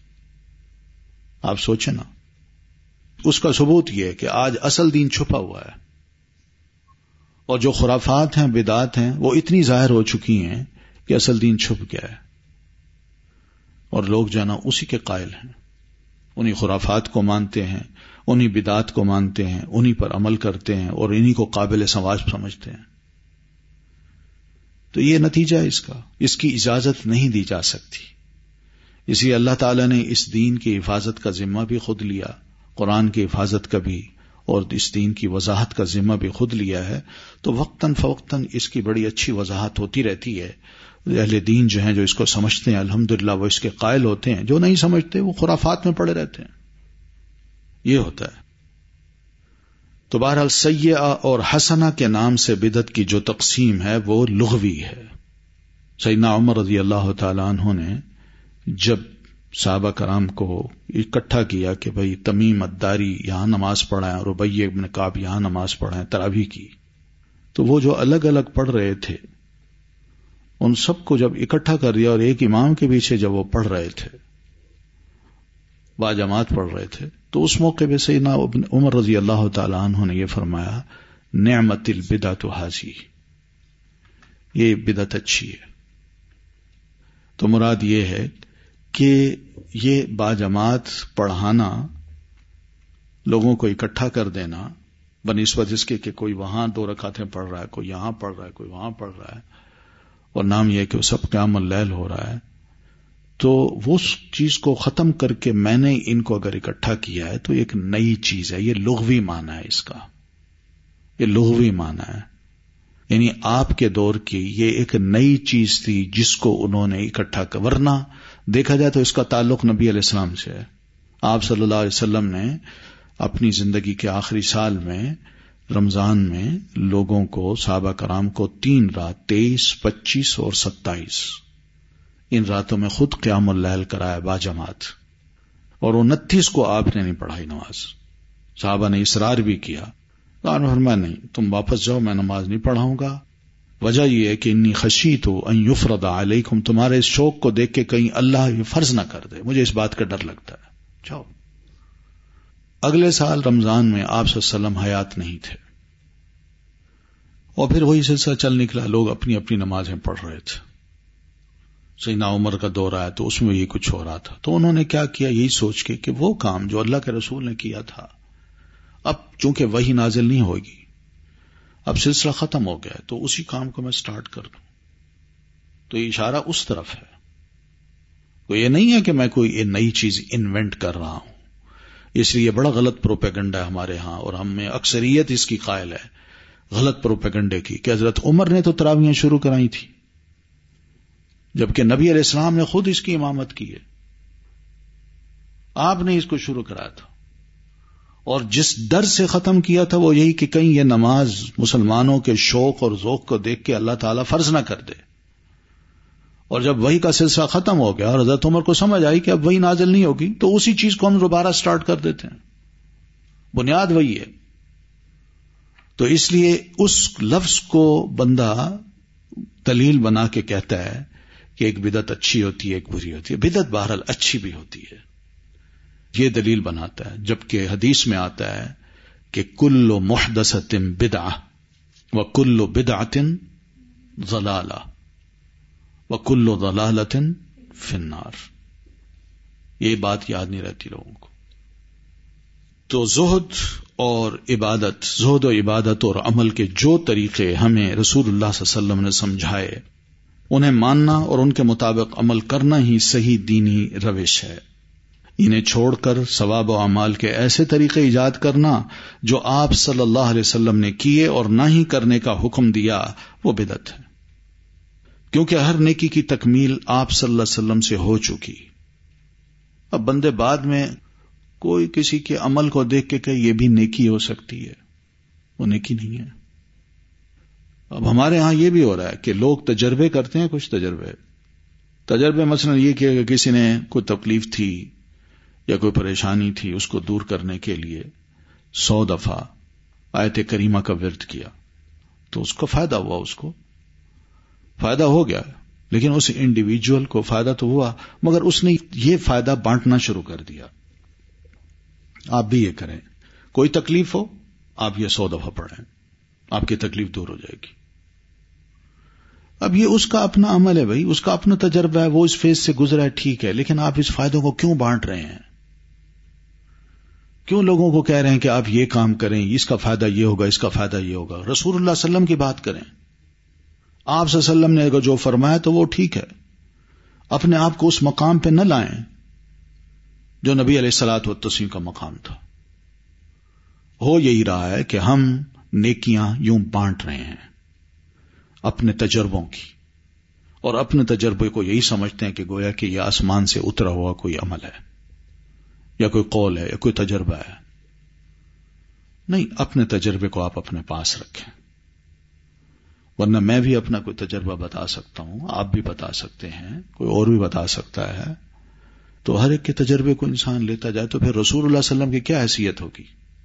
آپ سوچیں نا۔ اس کا ثبوت یہ ہے کہ آج اصل دین چھپا ہوا ہے، اور جو خرافات ہیں، بدعات ہیں، وہ اتنی ظاہر ہو چکی ہیں کہ اصل دین چھپ گیا ہے، اور لوگ جو ہے نا اسی کے قائل ہیں، انہی خرافات کو مانتے ہیں، انہی بدعات کو مانتے ہیں، انہی پر عمل کرتے ہیں اور انہی کو قابل ثواب سمجھتے ہیں۔ تو یہ نتیجہ ہے اس کا، اس کی اجازت نہیں دی جا سکتی۔ اسی اللہ تعالیٰ نے اس دین کی حفاظت کا ذمہ بھی خود لیا، قرآن کی حفاظت کا بھی، اور اس دین کی وضاحت کا ذمہ بھی خود لیا ہے۔ تو وقتاً فوقتاً اس کی بڑی اچھی وضاحت ہوتی رہتی ہے۔ اہل دین جو ہیں جو اس کو سمجھتے ہیں الحمدللہ وہ اس کے قائل ہوتے ہیں، جو نہیں سمجھتے وہ خرافات میں پڑے رہتے ہیں۔ یہ ہوتا ہے۔ تو بہرحال سیئہ اور حسنہ کے نام سے بدعت کی جو تقسیم ہے وہ لغوی ہے۔ سیدنا عمر رضی اللہ تعالیٰ عنہ نے جب صحابہ کرام کو اکٹھا کیا کہ بھئی تمیم الداری یہاں نماز پڑھائیں اور ربیع ابن کعب یہاں نماز پڑھائیں تراویح کی، تو وہ جو الگ الگ پڑھ رہے تھے ان سب کو جب اکٹھا کر دیا اور ایک امام کے پیچھے جب وہ پڑھ رہے تھے، با جماعت پڑھ رہے تھے، تو اس موقع پہ سیدنا عمر رضی اللہ تعالی عنہ نے یہ فرمایا نعمت البدعۃ ھذی، یہ بدعت اچھی ہے۔ تو مراد یہ ہے کہ یہ با جماعت پڑھانا، لوگوں کو اکٹھا کر دینا بنسبت اس کے کہ کوئی وہاں دو رکعتیں پڑھ رہا ہے، کوئی یہاں پڑھ رہا ہے، کوئی وہاں پڑھ رہا ہے، اور نام یہ کہ وہ سب قیام اللیل ہو رہا ہے، تو وہ چیز کو ختم کر کے میں نے ان کو اگر اکٹھا کیا ہے تو ایک نئی چیز ہے۔ یہ لغوی معنی ہے اس کا، یہ لغوی معنی ہے، یعنی آپ کے دور کی یہ ایک نئی چیز تھی جس کو انہوں نے اکٹھا کر، ورنہ دیکھا جائے تو اس کا تعلق نبی علیہ السلام سے ہے۔ آپ صلی اللہ علیہ وسلم نے اپنی زندگی کے آخری سال میں رمضان میں لوگوں کو، صحابہ کرام کو تین رات، تیئیس، پچیس اور ستائیس، ان راتوں میں خود قیام اللیل کرایا باجماعت، اور انتیس کو آپ نے نہیں پڑھائی نماز. صحابہ نے اصرار بھی کیا، آپ نے فرمایا نہیں، تم واپس جاؤ، میں نماز نہیں پڑھاؤں گا. وجہ یہ ہے کہ انی خشیت ان یفرض علیکم، تمہارے اس شوق کو دیکھ کے کہیں اللہ یہ فرض نہ کر دے، مجھے اس بات کا ڈر لگتا ہے. جاؤ. اگلے سال رمضان میں آپ صلی اللہ علیہ وسلم حیات نہیں تھے، اور پھر وہی سلسلہ چل نکلا، لوگ اپنی اپنی نمازیں پڑھ رہے تھے. سیدنا عمر کا دور آیا تو اس میں یہ کچھ ہو رہا تھا، تو انہوں نے کیا کیا، یہی سوچ کے کہ وہ کام جو اللہ کے رسول نے کیا تھا، اب چونکہ وہی نازل نہیں ہوگی، اب سلسلہ ختم ہو گیا، تو اسی کام کو میں سٹارٹ کر دوں. تو یہ اشارہ اس طرف ہے. تو یہ نہیں ہے کہ میں کوئی یہ نئی چیز انوینٹ کر رہا ہوں. اس لیے بڑا غلط پروپیگنڈا ہے ہمارے ہاں، اور ہم میں اکثریت اس کی قائل ہے، غلط پروپیگنڈے کی، کہ حضرت عمر نے تو تراویحیں شروع کرائی تھی، جبکہ نبی علیہ السلام نے خود اس کی امامت کی ہے. آپ نے اس کو شروع کرایا تھا، اور جس ڈر سے ختم کیا تھا وہ یہی کہ کہیں یہ نماز مسلمانوں کے شوق اور ذوق کو دیکھ کے اللہ تعالیٰ فرض نہ کر دے. اور جب وہی کا سلسلہ ختم ہو گیا اور حضرت عمر کو سمجھ آئی کہ اب وہی نازل نہیں ہوگی، تو اسی چیز کو ہم دوبارہ سٹارٹ کر دیتے ہیں. بنیاد وہی ہے. تو اس لیے اس لفظ کو بندہ دلیل بنا کے کہتا ہے کہ ایک بدعت اچھی ہوتی ہے، ایک بری ہوتی ہے. بدعت بہرحال اچھی بھی ہوتی ہے، یہ دلیل بناتا ہے. جبکہ حدیث میں آتا ہے کہ کل محدثۃ بدعہ وکل بدعۃ ضلالہ وکل ضلالۃ فی النار. یہ بات یاد نہیں رہتی لوگوں کو. تو زہد اور عبادت، زہد و عبادت اور عمل کے جو طریقے ہمیں رسول اللہ صلی اللہ علیہ وسلم نے سمجھائے، انہیں ماننا اور ان کے مطابق عمل کرنا ہی صحیح دینی روش ہے. انہیں چھوڑ کر ثواب و اعمال کے ایسے طریقے ایجاد کرنا جو آپ صلی اللہ علیہ وسلم نے کیے اور نہ ہی کرنے کا حکم دیا، وہ بدعت ہے. کیونکہ ہر نیکی کی تکمیل آپ صلی اللہ علیہ وسلم سے ہو چکی. اب بندے بعد میں کوئی کسی کے عمل کو دیکھ کے کہ یہ بھی نیکی ہو سکتی ہے، وہ نیکی نہیں ہے. اب ہمارے ہاں یہ بھی ہو رہا ہے کہ لوگ تجربے کرتے ہیں، کچھ تجربے تجربے مثلا یہ کہ کسی نے کوئی تکلیف تھی یا کوئی پریشانی تھی، اس کو دور کرنے کے لیے سو دفعہ آیت کریمہ کا ورد کیا، تو اس کو فائدہ ہوا، اس کو فائدہ ہو گیا. لیکن اس انڈیویجول کو فائدہ تو ہوا، مگر اس نے یہ فائدہ بانٹنا شروع کر دیا. آپ بھی یہ کریں، کوئی تکلیف ہو آپ یہ سو دفعہ پڑھیں، آپ کی تکلیف دور ہو جائے گی. اب یہ اس کا اپنا عمل ہے بھائی، اس کا اپنا تجربہ ہے، وہ اس فیز سے گزرا ہے، ٹھیک ہے، لیکن آپ اس فائدوں کو کیوں بانٹ رہے ہیں؟ کیوں لوگوں کو کہہ رہے ہیں کہ آپ یہ کام کریں، اس کا فائدہ یہ ہوگا، اس کا فائدہ یہ ہوگا؟ رسول اللہ صلی اللہ علیہ وسلم کی بات کریں. آپ صلی اللہ علیہ وسلم نے اگر جو فرمایا تو وہ ٹھیک ہے. اپنے آپ کو اس مقام پہ نہ لائیں جو نبی علیہ الصلوۃ والتسلیم کا مقام تھا. ہو یہی رہا ہے کہ ہم نیکیاں یوں بانٹ رہے ہیں اپنے تجربوں کی، اور اپنے تجربے کو یہی سمجھتے ہیں کہ گویا کہ یہ آسمان سے اترا ہوا کوئی عمل ہے یا کوئی قول ہے یا کوئی تجربہ ہے. نہیں، اپنے تجربے کو آپ اپنے پاس رکھیں، ورنہ میں بھی اپنا کوئی تجربہ بتا سکتا ہوں، آپ بھی بتا سکتے ہیں، کوئی اور بھی بتا سکتا ہے. تو ہر ایک کے تجربے کو انسان لیتا جائے تو پھر رسول اللہ صلی اللہ علیہ وسلم کی کیا حیثیت ہوگی؟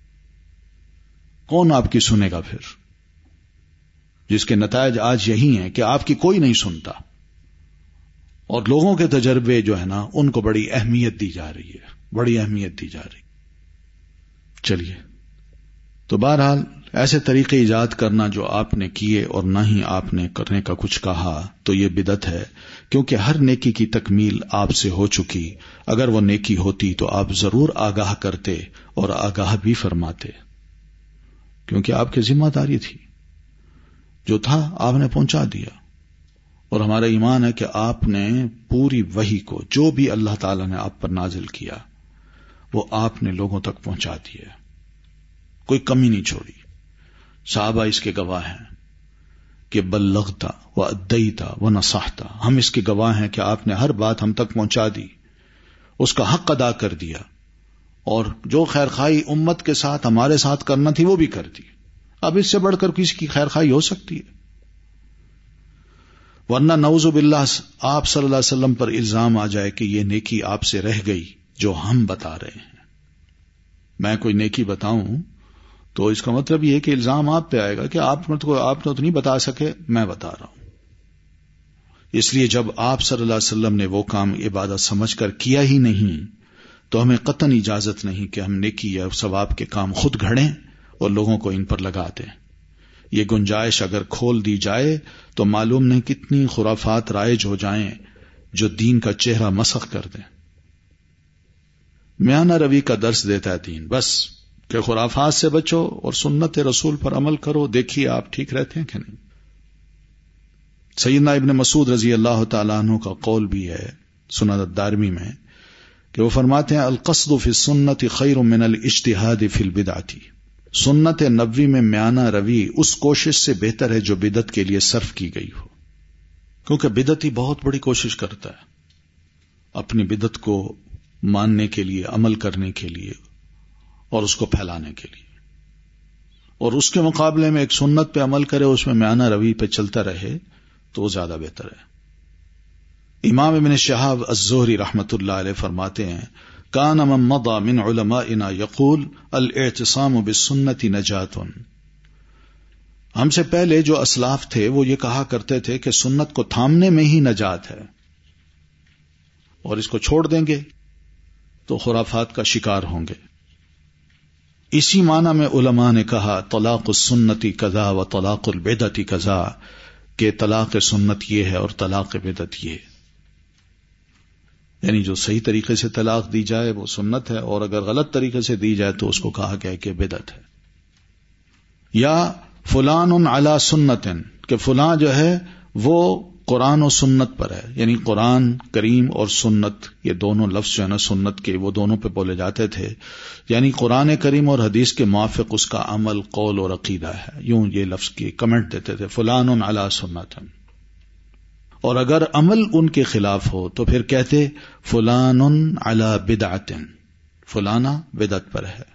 کون آپ کی سنے گا پھر؟ جس کے نتائج آج یہی ہیں کہ آپ کی کوئی نہیں سنتا، اور لوگوں کے تجربے جو ہے نا ان کو بڑی اہمیت دی جا رہی ہے، بڑی اہمیت دی جا رہی. چلیے، تو بہرحال ایسے طریقے ایجاد کرنا جو آپ نے کیے اور نہ ہی آپ نے کرنے کا کچھ کہا تو یہ بدعت ہے، کیونکہ ہر نیکی کی تکمیل آپ سے ہو چکی. اگر وہ نیکی ہوتی تو آپ ضرور آگاہ کرتے اور آگاہ بھی فرماتے، کیونکہ آپ کی ذمہ داری تھی، جو تھا آپ نے پہنچا دیا. اور ہمارا ایمان ہے کہ آپ نے پوری وحی کو، جو بھی اللہ تعالیٰ نے آپ پر نازل کیا، وہ آپ نے لوگوں تک پہنچا دیا، کوئی کمی نہیں چھوڑی. صحابہ اس کے گواہ ہیں کہ بلغتا و ادیتا و نصحتا، ہم اس کے گواہ ہیں کہ آپ نے ہر بات ہم تک پہنچا دی، اس کا حق ادا کر دیا اور جو خیر خواہی امت کے ساتھ ہمارے ساتھ کرنا تھی وہ بھی کر دی. اب اس سے بڑھ کر کسی کی خیر خواہی ہو سکتی ہے؟ ورنہ نعوذ باللہ آپ صلی اللہ علیہ وسلم پر الزام آ جائے کہ یہ نیکی آپ سے رہ گئی جو ہم بتا رہے ہیں. میں کوئی نیکی بتاؤں تو اس کا مطلب یہ کہ الزام آپ پہ آئے گا کہ آپ نے تو نہیں بتا سکے، میں بتا رہا ہوں. اس لیے جب آپ صلی اللہ علیہ وسلم نے وہ کام عبادت سمجھ کر کیا ہی نہیں تو ہمیں قطعاً اجازت نہیں کہ ہم نیکی یا ثواب کے کام خود گھڑیں اور لوگوں کو ان پر لگا دیں. یہ گنجائش اگر کھول دی جائے تو معلوم نہیں کتنی خرافات رائج ہو جائیں جو دین کا چہرہ مسخ کر دیں. میانہ روی کا درس دیتا ہے دین، بس کہ خرافات سے بچو اور سنت رسول پر عمل کرو، دیکھیے آپ ٹھیک رہتے ہیں کہ نہیں. سیدنا ابن مسعود رضی اللہ تعالیٰ عنہ کا قول بھی ہے سنن الدارمی میں کہ وہ فرماتے ہیں القصد فی السنت خیر من الاجتہاد فی البدعۃ. سنت نبوی میں میانہ روی اس کوشش سے بہتر ہے جو بدعت کے لیے صرف کی گئی ہو، کیونکہ بدعتی بہت بڑی کوشش کرتا ہے اپنی بدعت کو ماننے کے لیے، عمل کرنے کے لیے اور اس کو پھیلانے کے لیے، اور اس کے مقابلے میں ایک سنت پہ عمل کرے، اس میں میانہ روی پہ چلتا رہے تو وہ زیادہ بہتر ہے. امام ابن شہاب الزہری رحمت اللہ علیہ فرماتے ہیں کان من مضى من علمائنا يقول الاعتصام بالسنت نجات. ہم سے پہلے جو اسلاف تھے وہ یہ کہا کرتے تھے کہ سنت کو تھامنے میں ہی نجات ہے، اور اس کو چھوڑ دیں گے تو خرافات کا شکار ہوں گے. اسی معنی میں علماء نے کہا طلاق السنتی قضا و طلاق البدعتی قضا، کہ طلاق سنت یہ ہے اور طلاق بدعت یہ ہے. یعنی جو صحیح طریقے سے طلاق دی جائے وہ سنت ہے، اور اگر غلط طریقے سے دی جائے تو اس کو کہا گیا کہ بدعت ہے. یا فلان علی سنت، کہ فلاں جو ہے وہ قرآن و سنت پر ہے، یعنی قرآن کریم اور سنت یہ دونوں لفظ جو ہے نا سنت کے وہ دونوں پہ بولے جاتے تھے، یعنی قرآن کریم اور حدیث کے موافق اس کا عمل، قول اور عقیدہ ہے. یوں یہ لفظ کی کمنٹ دیتے تھے فلان علی سنت. اور اگر عمل ان کے خلاف ہو تو پھر کہتے فلان علی بدعت، فلانا بدعت پر ہے.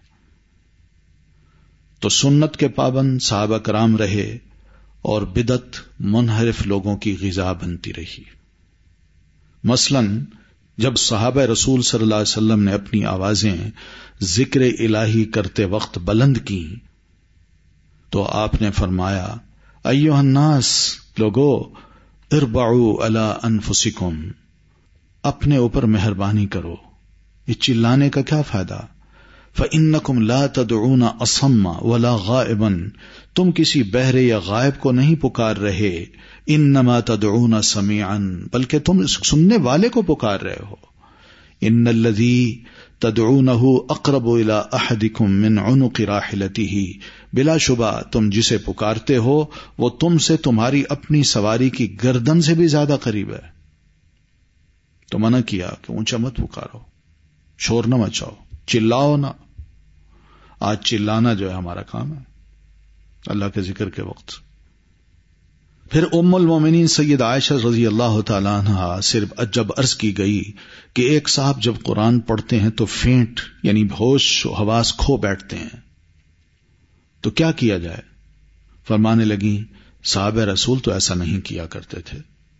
تو سنت کے پابند صحابہ کرام رہے اور بدعت منحرف لوگوں کی غذا بنتی رہی. مثلا جب صحابہ رسول صلی اللہ علیہ وسلم نے اپنی آوازیں ذکر الہی کرتے وقت بلند کی تو آپ نے فرمایا ایھا الناس، لوگو اربعوا علی انفسکم، اپنے اوپر مہربانی کرو. یہ چلانے کا کیا فائدہ؟ فإنکم لا تدعون اصم ولا غائبا، تم کسی بہرے یا غائب کو نہیں پکار رہے، انما تدعون سمیعا، بلکہ تم سننے والے کو پکار رہے ہو. ان الذی تدعونہ اقرب الی احدکم من عنق راحلتہ، بلا شبہ تم جسے پکارتے ہو وہ تم سے تمہاری اپنی سواری کی گردن سے بھی زیادہ قریب ہے. تو منع کیا کہ اونچا مت پکارو، شور نہ مچاؤ، چلاؤ نہ. آج چلانا جو ہے ہمارا کام ہے اللہ کے ذکر کے وقت. پھر ام المومنین سید عائشہ رضی اللہ تعالی عنہا صرف جب عرض کی گئی کہ ایک صاحب جب قرآن پڑھتے ہیں تو فینٹ یعنی ہوش و حواس کھو بیٹھتے ہیں تو کیا کیا جائے؟ فرمانے لگی صحابہ رسول تو ایسا نہیں کیا کرتے تھے.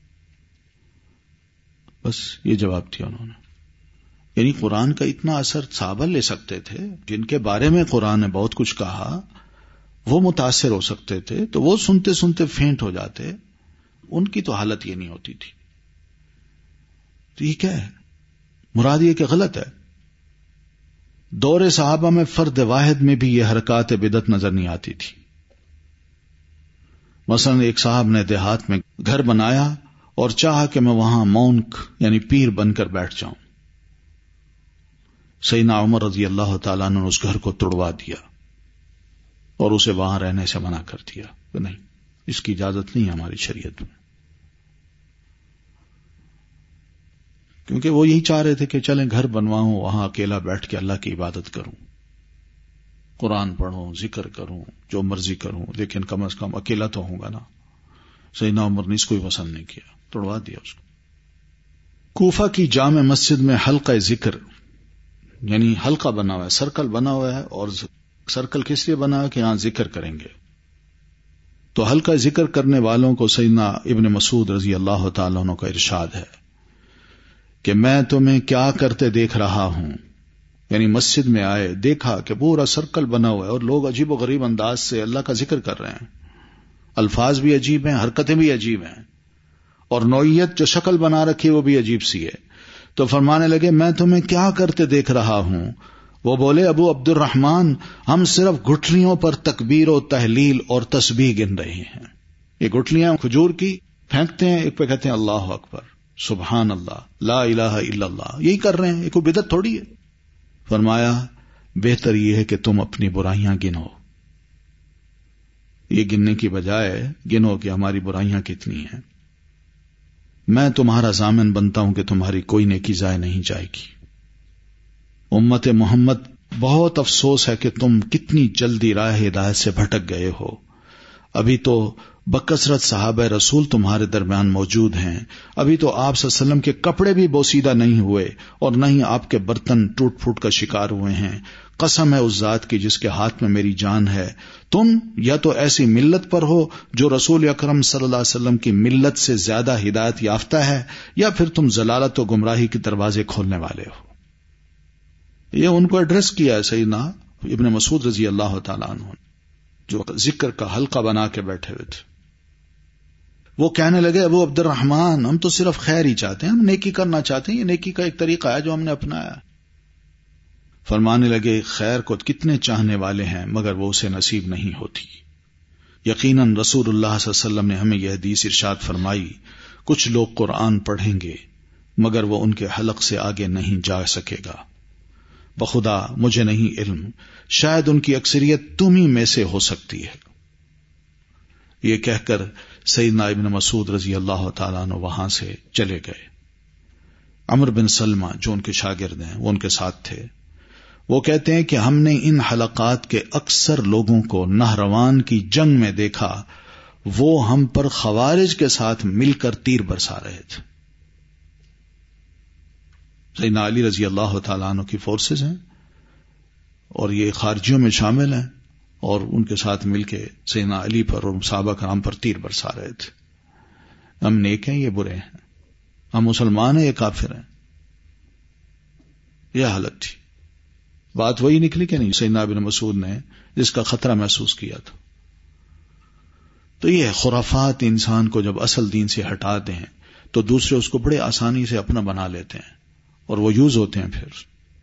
بس یہ جواب دیا انہوں نے. یعنی قرآن کا اتنا اثر صحابہ لے سکتے تھے، جن کے بارے میں قرآن نے بہت کچھ کہا، وہ متاثر ہو سکتے تھے تو وہ سنتے سنتے فینٹ ہو جاتے. ان کی تو حالت یہ نہیں ہوتی تھی. تو یہ کیا ہے؟ مراد یہ کہ غلط ہے. دور صحابہ میں فرد واحد میں بھی یہ حرکات بدعت نظر نہیں آتی تھی. مثلا ایک صاحب نے دیہات میں گھر بنایا اور چاہا کہ میں وہاں مونک یعنی پیر بن کر بیٹھ جاؤں. سیدنا عمر رضی اللہ تعالیٰ نے اس گھر کو توڑوا دیا اور اسے وہاں رہنے سے منع کر دیا کہ نہیں، اس کی اجازت نہیں ہے ہماری شریعت میں. کیونکہ وہ یہی چاہ رہے تھے کہ چلیں گھر بنواؤں، وہاں اکیلا بیٹھ کے اللہ کی عبادت کروں، قرآن پڑھوں، ذکر کروں، جو مرضی کروں، لیکن کم از کم اکیلا تو ہوں گا نا. سیدنا عمر نے اس کو پسند نہیں کیا، توڑوا دیا اس کو. کوفہ کی جامع مسجد میں حلقہ ذکر یعنی حلقہ بنا ہوا ہے، سرکل بنا ہوا ہے، اور سرکل کس لیے بنا ہے کہ یہاں ذکر کریں گے. تو حلقہ ذکر کرنے والوں کو سیدنا ابن مسعود رضی اللہ تعالیٰ عنہ کا ارشاد ہے کہ میں تمہیں کیا کرتے دیکھ رہا ہوں. یعنی مسجد میں آئے، دیکھا کہ پورا سرکل بنا ہوا ہے اور لوگ عجیب و غریب انداز سے اللہ کا ذکر کر رہے ہیں، الفاظ بھی عجیب ہیں، حرکتیں بھی عجیب ہیں، اور نوعیت جو شکل بنا رکھی وہ بھی عجیب سی ہے. تو فرمانے لگے میں تمہیں کیا کرتے دیکھ رہا ہوں؟ وہ بولے ابو عبد الرحمن ہم صرف گٹھلیوں پر تکبیر و تحلیل اور تسبیح گن رہے ہیں. یہ گٹھلیاں کھجور کی پھینکتے ہیں، ایک پہ کہتے ہیں اللہ اکبر، سبحان اللہ، لا الہ الا اللہ، یہی کر رہے ہیں، یہ کوئی بدعت تھوڑی ہے. فرمایا بہتر یہ ہے کہ تم اپنی برائیاں گنو، یہ گننے کی بجائے گنو کہ ہماری برائیاں کتنی ہیں. میں تمہارا ضامن بنتا ہوں کہ تمہاری کوئی نیکی ضائع نہیں جائے گی. امت محمد بہت افسوس ہے کہ تم کتنی جلدی راہ ہدایت سے بھٹک گئے ہو. ابھی تو بکثرت صحابہ رسول تمہارے درمیان موجود ہیں، ابھی تو آپ صلی اللہ علیہ وسلم کے کپڑے بھی بوسیدہ نہیں ہوئے اور نہ ہی آپ کے برتن ٹوٹ پھوٹ کا شکار ہوئے ہیں. قسم ہے اس ذات کی جس کے ہاتھ میں میری جان ہے، تم یا تو ایسی ملت پر ہو جو رسول اکرم صلی اللہ علیہ وسلم کی ملت سے زیادہ ہدایت یافتہ ہے، یا پھر تم ضلالت و گمراہی کے دروازے کھولنے والے ہو. یہ ان کو ایڈریس کیا ہے سیدنا ابن مسعود رضی اللہ تعالیٰ عنہ، جو ذکر کا حلقہ بنا کے بیٹھے ہوئے تھے. وہ کہنے لگے ابو عبد الرحمن ہم تو صرف خیر ہی چاہتے ہیں، ہم نیکی کرنا چاہتے ہیں، یہ نیکی کا ایک طریقہ ہے جو ہم نے اپنایا. فرمانے لگے خیر کو کتنے چاہنے والے ہیں مگر وہ اسے نصیب نہیں ہوتی. یقیناً رسول اللہ صلی اللہ علیہ وسلم نے ہمیں یہ حدیث ارشاد فرمائی، کچھ لوگ قرآن پڑھیں گے مگر وہ ان کے حلق سے آگے نہیں جا سکے گا. بخدا مجھے نہیں علم، شاید ان کی اکثریت تم ہی میں سے ہو سکتی ہے. یہ کہہ کر سیدنا ابن مسعود رضی اللہ تعالیٰ عنہ وہاں سے چلے گئے. عمر بن سلمہ جو ان کے شاگرد ہیں وہ ان کے ساتھ تھے. وہ کہتے ہیں کہ ہم نے ان حلقات کے اکثر لوگوں کو نہروان کی جنگ میں دیکھا، وہ ہم پر خوارج کے ساتھ مل کر تیر برسا رہے تھے. سیدنا علی رضی اللہ تعالیٰ عنہ کی فورسز ہیں اور یہ خارجیوں میں شامل ہیں، اور ان کے ساتھ مل کے سیدنا علی پر اور صحابہ کرام پر تیر برسا رہے تھے. ہم نیک ہیں، یہ برے ہیں، ہم مسلمان ہیں، یہ کافر ہیں. یہ حالت تھی. بات وہی نکلی کہ نہیں سیدنا ابن مسعود نے جس کا خطرہ محسوس کیا تھا. تو یہ خرافات انسان کو جب اصل دین سے ہٹا دیں تو دوسرے اس کو بڑے آسانی سے اپنا بنا لیتے ہیں اور وہ یوز ہوتے ہیں. پھر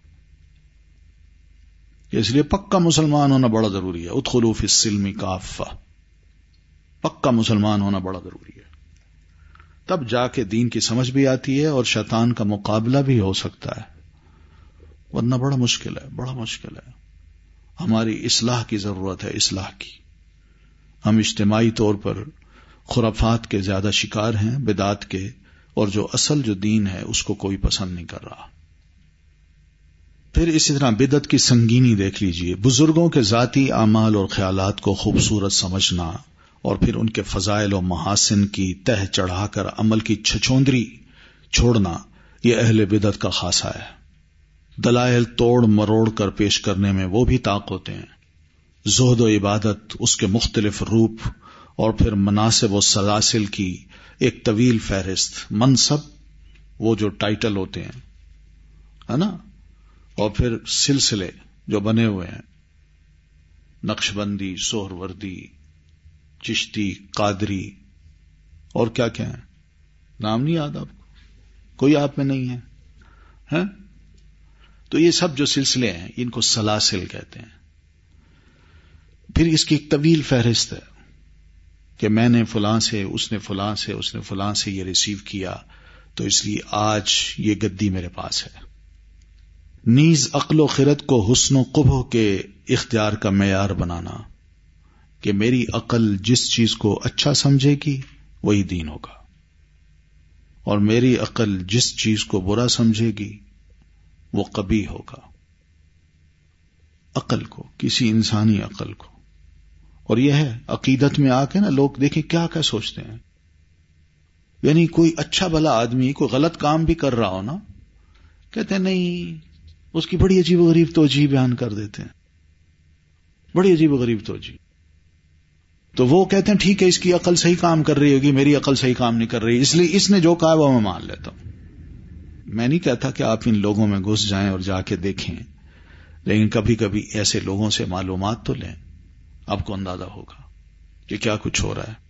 اس لیے پکا مسلمان ہونا بڑا ضروری ہے. ادخلوا فی السلم کافہ، پکا مسلمان ہونا بڑا ضروری ہے. تب جا کے دین کی سمجھ بھی آتی ہے اور شیطان کا مقابلہ بھی ہو سکتا ہے، ورنہ بڑا مشکل ہے، بڑا مشکل ہے. ہماری اصلاح کی ضرورت ہے، اصلاح کی. ہم اجتماعی طور پر خرافات کے زیادہ شکار ہیں، بدعات کے، اور جو اصل جو دین ہے اس کو کوئی پسند نہیں کر رہا. پھر اسی طرح بدعت کی سنگینی دیکھ لیجئے. بزرگوں کے ذاتی اعمال اور خیالات کو خوبصورت سمجھنا اور پھر ان کے فضائل و محاسن کی تہ چڑھا کر عمل کی چھچوندری چھوڑنا، یہ اہل بدعت کا خاصہ ہے. دلائل توڑ مروڑ کر پیش کرنے میں وہ بھی طاق ہوتے ہیں. زہد و عبادت، اس کے مختلف روپ، اور پھر مناسب و سلاسل کی ایک طویل فہرست. منصب وہ جو ٹائٹل ہوتے ہیں ہے نا، اور پھر سلسلے جو بنے ہوئے ہیں، نقش بندی، سہروردی، چشتی، قادری، اور کیا کیا ہے، نام نہیں یاد آپ کو، کوئی آپ میں نہیں ہے ہیں؟ تو یہ سب جو سلسلے ہیں ان کو سلاسل کہتے ہیں. پھر اس کی ایک طویل فہرست ہے کہ میں نے فلاں سے، اس نے فلاں سے، اس نے فلاں سے یہ ریسیو کیا، تو اس لیے آج یہ گدی میرے پاس ہے. نیز عقل و خرد کو حسن و قبح کے اختیار کا معیار بنانا کہ میری عقل جس چیز کو اچھا سمجھے گی وہی دین ہوگا، اور میری عقل جس چیز کو برا سمجھے گی وہ قبیح ہوگا. عقل کو، کسی انسانی عقل کو. اور یہ ہے عقیدت میں آ کے نا لوگ دیکھیں کیا کیا سوچتے ہیں. یعنی کوئی اچھا بھلا آدمی کوئی غلط کام بھی کر رہا ہو نا، کہتے ہیں نہیں اس کی بڑی عجیب و غریب توجیہ بیان کر دیتے ہیں، بڑی عجیب و غریب توجیہ. تو وہ کہتے ہیں ٹھیک ہے اس کی عقل صحیح کام کر رہی ہوگی، میری عقل صحیح کام نہیں کر رہی، اس لیے اس نے جو کہا وہ میں مان لیتا ہوں. میں نہیں کہتا کہ آپ ان لوگوں میں گھس جائیں اور جا کے دیکھیں، لیکن کبھی کبھی ایسے لوگوں سے معلومات تو لیں، آپ کو اندازہ ہوگا کہ کیا کچھ ہو رہا ہے.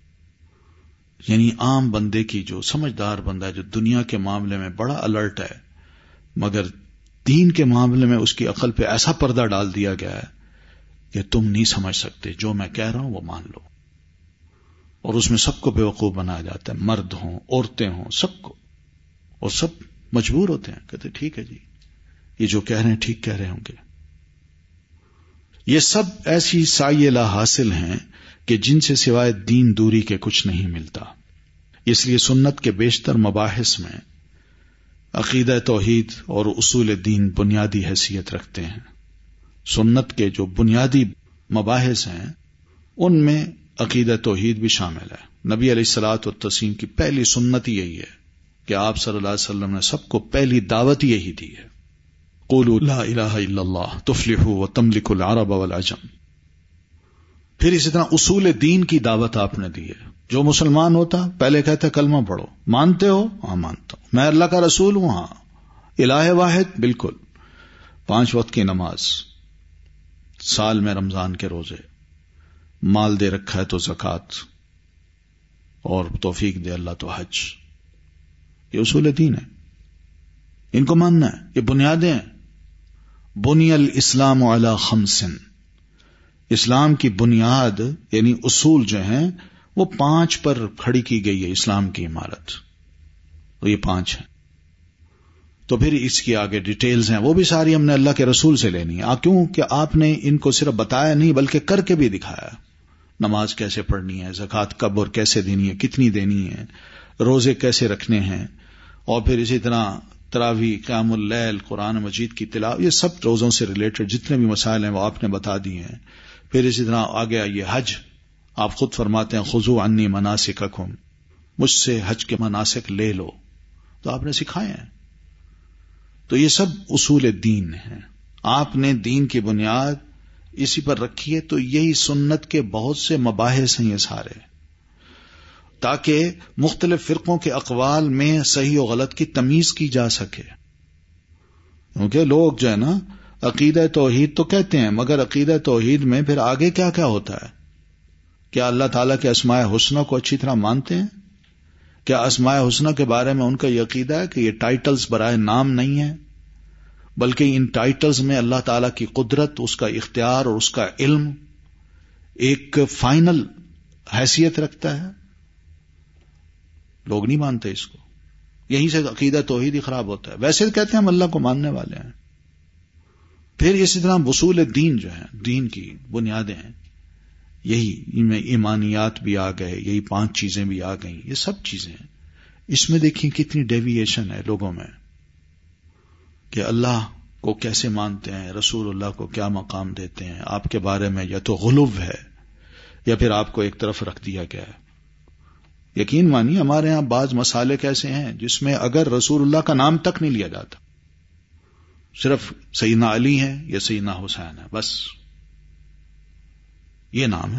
یعنی عام بندے کی، جو سمجھدار بندہ ہے، جو دنیا کے معاملے میں بڑا الرٹ ہے، مگر دین کے معاملے میں اس کی عقل پہ ایسا پردہ ڈال دیا گیا ہے کہ تم نہیں سمجھ سکتے، جو میں کہہ رہا ہوں وہ مان لو. اور اس میں سب کو بیوقوف بنایا جاتا ہے، مرد ہوں، عورتیں ہوں، سب کو، اور سب مجبور ہوتے ہیں، کہتے ٹھیک ہے جی یہ جو کہہ رہے ہیں ٹھیک کہہ رہے ہوں گے. یہ سب ایسی سایہ لا حاصل ہیں کہ جن سے سوائے دین دوری کے کچھ نہیں ملتا. اس لیے سنت کے بیشتر مباحث میں عقیدہ توحید اور اصول دین بنیادی حیثیت رکھتے ہیں. سنت کے جو بنیادی مباحث ہیں ان میں عقیدہ توحید بھی شامل ہے. نبی علیہ الصلوۃ والتسلیم کی پہلی سنت یہی ہے کہ آپ صلی اللہ علیہ وسلم نے سب کو پہلی دعوت یہی دی ہے، قولوا لا الہ الا اللہ تفلحوا وتملکوا العرب والعجم. پھر اسی طرح اصول دین کی دعوت آپ نے دی ہے. جو مسلمان ہوتا پہلے کہتا کلمہ پڑھو، مانتے ہو؟ ہاں مانتا ہوں. میں اللہ کا رسول ہوں؟ ہاں. الہ واحد؟ بالکل. پانچ وقت کی نماز، سال میں رمضان کے روزے، مال دے رکھا ہے تو زکوٰۃ، اور توفیق دے اللہ تو حج. یہ اصول دین ہے، ان کو ماننا ہے. یہ بنیادیں ہیں. بنی الاسلام علی خمس، اسلام کی بنیاد یعنی اصول جو ہیں وہ پانچ پر کھڑی کی گئی ہے. اسلام کی عمارت اور یہ پانچ ہیں. تو پھر اس کی آگے ڈیٹیلز ہیں، وہ بھی ساری ہم نے اللہ کے رسول سے لینی ہے. کیوں کہ آپ نے ان کو صرف بتایا نہیں بلکہ کر کے بھی دکھایا. نماز کیسے پڑھنی ہے، زکوٰۃ کب اور کیسے دینی ہے، کتنی دینی ہے، روزے کیسے رکھنے ہیں، اور پھر اسی طرح تراویح، قیام اللیل، قرآن مجید کی تلاوت، یہ سب روزوں سے ریلیٹڈ جتنے بھی مسائل ہیں وہ آپ نے بتا دیے ہیں. پھر اسی طرح آگے یہ حج، آپ خود فرماتے ہیں خذوا عنی مناسککم، مجھ سے حج کے مناسک لے لو، تو آپ نے سکھائے ہیں. تو یہ سب اصول دین ہیں. آپ نے دین کی بنیاد اسی پر رکھی ہے. تو یہی سنت کے بہت سے مباحث ہیں یہ سارے، تاکہ مختلف فرقوں کے اقوال میں صحیح و غلط کی تمیز کی جا سکے. کیونکہ لوگ جو ہے نا عقیدہ توحید تو کہتے ہیں، مگر عقیدہ توحید میں پھر آگے کیا کیا ہوتا ہے؟ کیا اللہ تعالیٰ کے اسماء حسنہ کو اچھی طرح مانتے ہیں؟ کیا اسماء حسنہ کے بارے میں ان کا یہ عقیدہ ہے کہ یہ ٹائٹلز برائے نام نہیں ہیں، بلکہ ان ٹائٹلز میں اللہ تعالیٰ کی قدرت، اس کا اختیار اور اس کا علم ایک فائنل حیثیت رکھتا ہے؟ لوگ نہیں مانتے اس کو. یہیں سے عقیدہ توحید ہی خراب ہوتا ہے. ویسے کہتے ہیں ہم اللہ کو ماننے والے ہیں. پھر اسی طرح اصول دین جو ہیں، دین کی بنیادیں ہیں، یہی ان میں ایمانیات بھی آ گئے، یہی پانچ چیزیں بھی آ گئیں. یہ سب چیزیں ہیں. اس میں دیکھیں کتنی ڈیویشن ہے لوگوں میں، کہ اللہ کو کیسے مانتے ہیں، رسول اللہ کو کیا مقام دیتے ہیں، آپ کے بارے میں یا تو غلو ہے یا پھر آپ کو ایک طرف رکھ دیا گیا ہے. یقین مانیے ہمارے ہاں بعض مسالے کیسے ہیں جس میں اگر رسول اللہ کا نام تک نہیں لیا جاتا، صرف سیدنا علی ہے یا سیدنا حسین ہے، بس یہ نام ہے،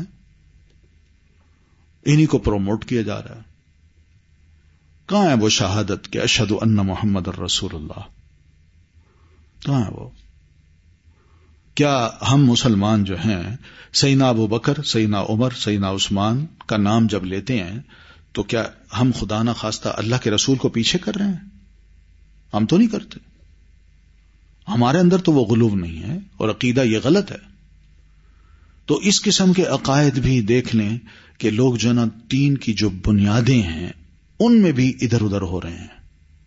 انہی کو پروموٹ کیا جا رہا ہے. کہاں ہے وہ شہادت کہ اشہد ان محمد الرسول اللہ؟ کہاں ہے وہ؟ کیا ہم مسلمان جو ہیں سیدنا ابو بکر، سیدنا عمر، سیدنا عثمان کا نام جب لیتے ہیں تو کیا ہم خدا نہ خواستہ اللہ کے رسول کو پیچھے کر رہے ہیں؟ ہم تو نہیں کرتے. ہمارے اندر تو وہ غلو نہیں ہے اور عقیدہ یہ غلط ہے. تو اس قسم کے عقائد بھی دیکھ لیں کہ لوگ جو نا دین کی جو بنیادیں ہیں ان میں بھی ادھر ادھر ہو رہے ہیں.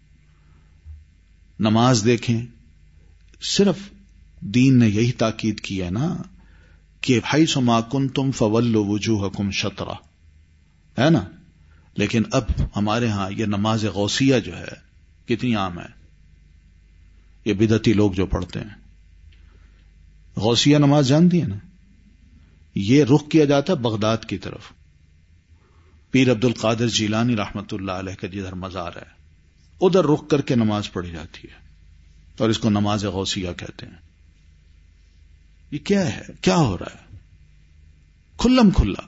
نماز دیکھیں، صرف دین نے یہی تاکید کی ہے نا کہ حیث ما کنتم فولوا وجوہکم شطرہ، ہے نا. لیکن اب ہمارے ہاں یہ نماز غوثیہ جو ہے کتنی عام ہے. یہ بدعتی لوگ جو پڑھتے ہیں غوثیہ نماز جانتی ہیں نا، یہ رخ کیا جاتا ہے بغداد کی طرف. پیر عبد القادر جیلانی رحمت اللہ علیہ کا جدھر مزار ہے ادھر رخ کر کے نماز پڑھی جاتی ہے. اور اس کو نماز غوثیہ کہتے ہیں. یہ کیا ہے؟ کیا ہو رہا ہے؟ کھلم کھلا.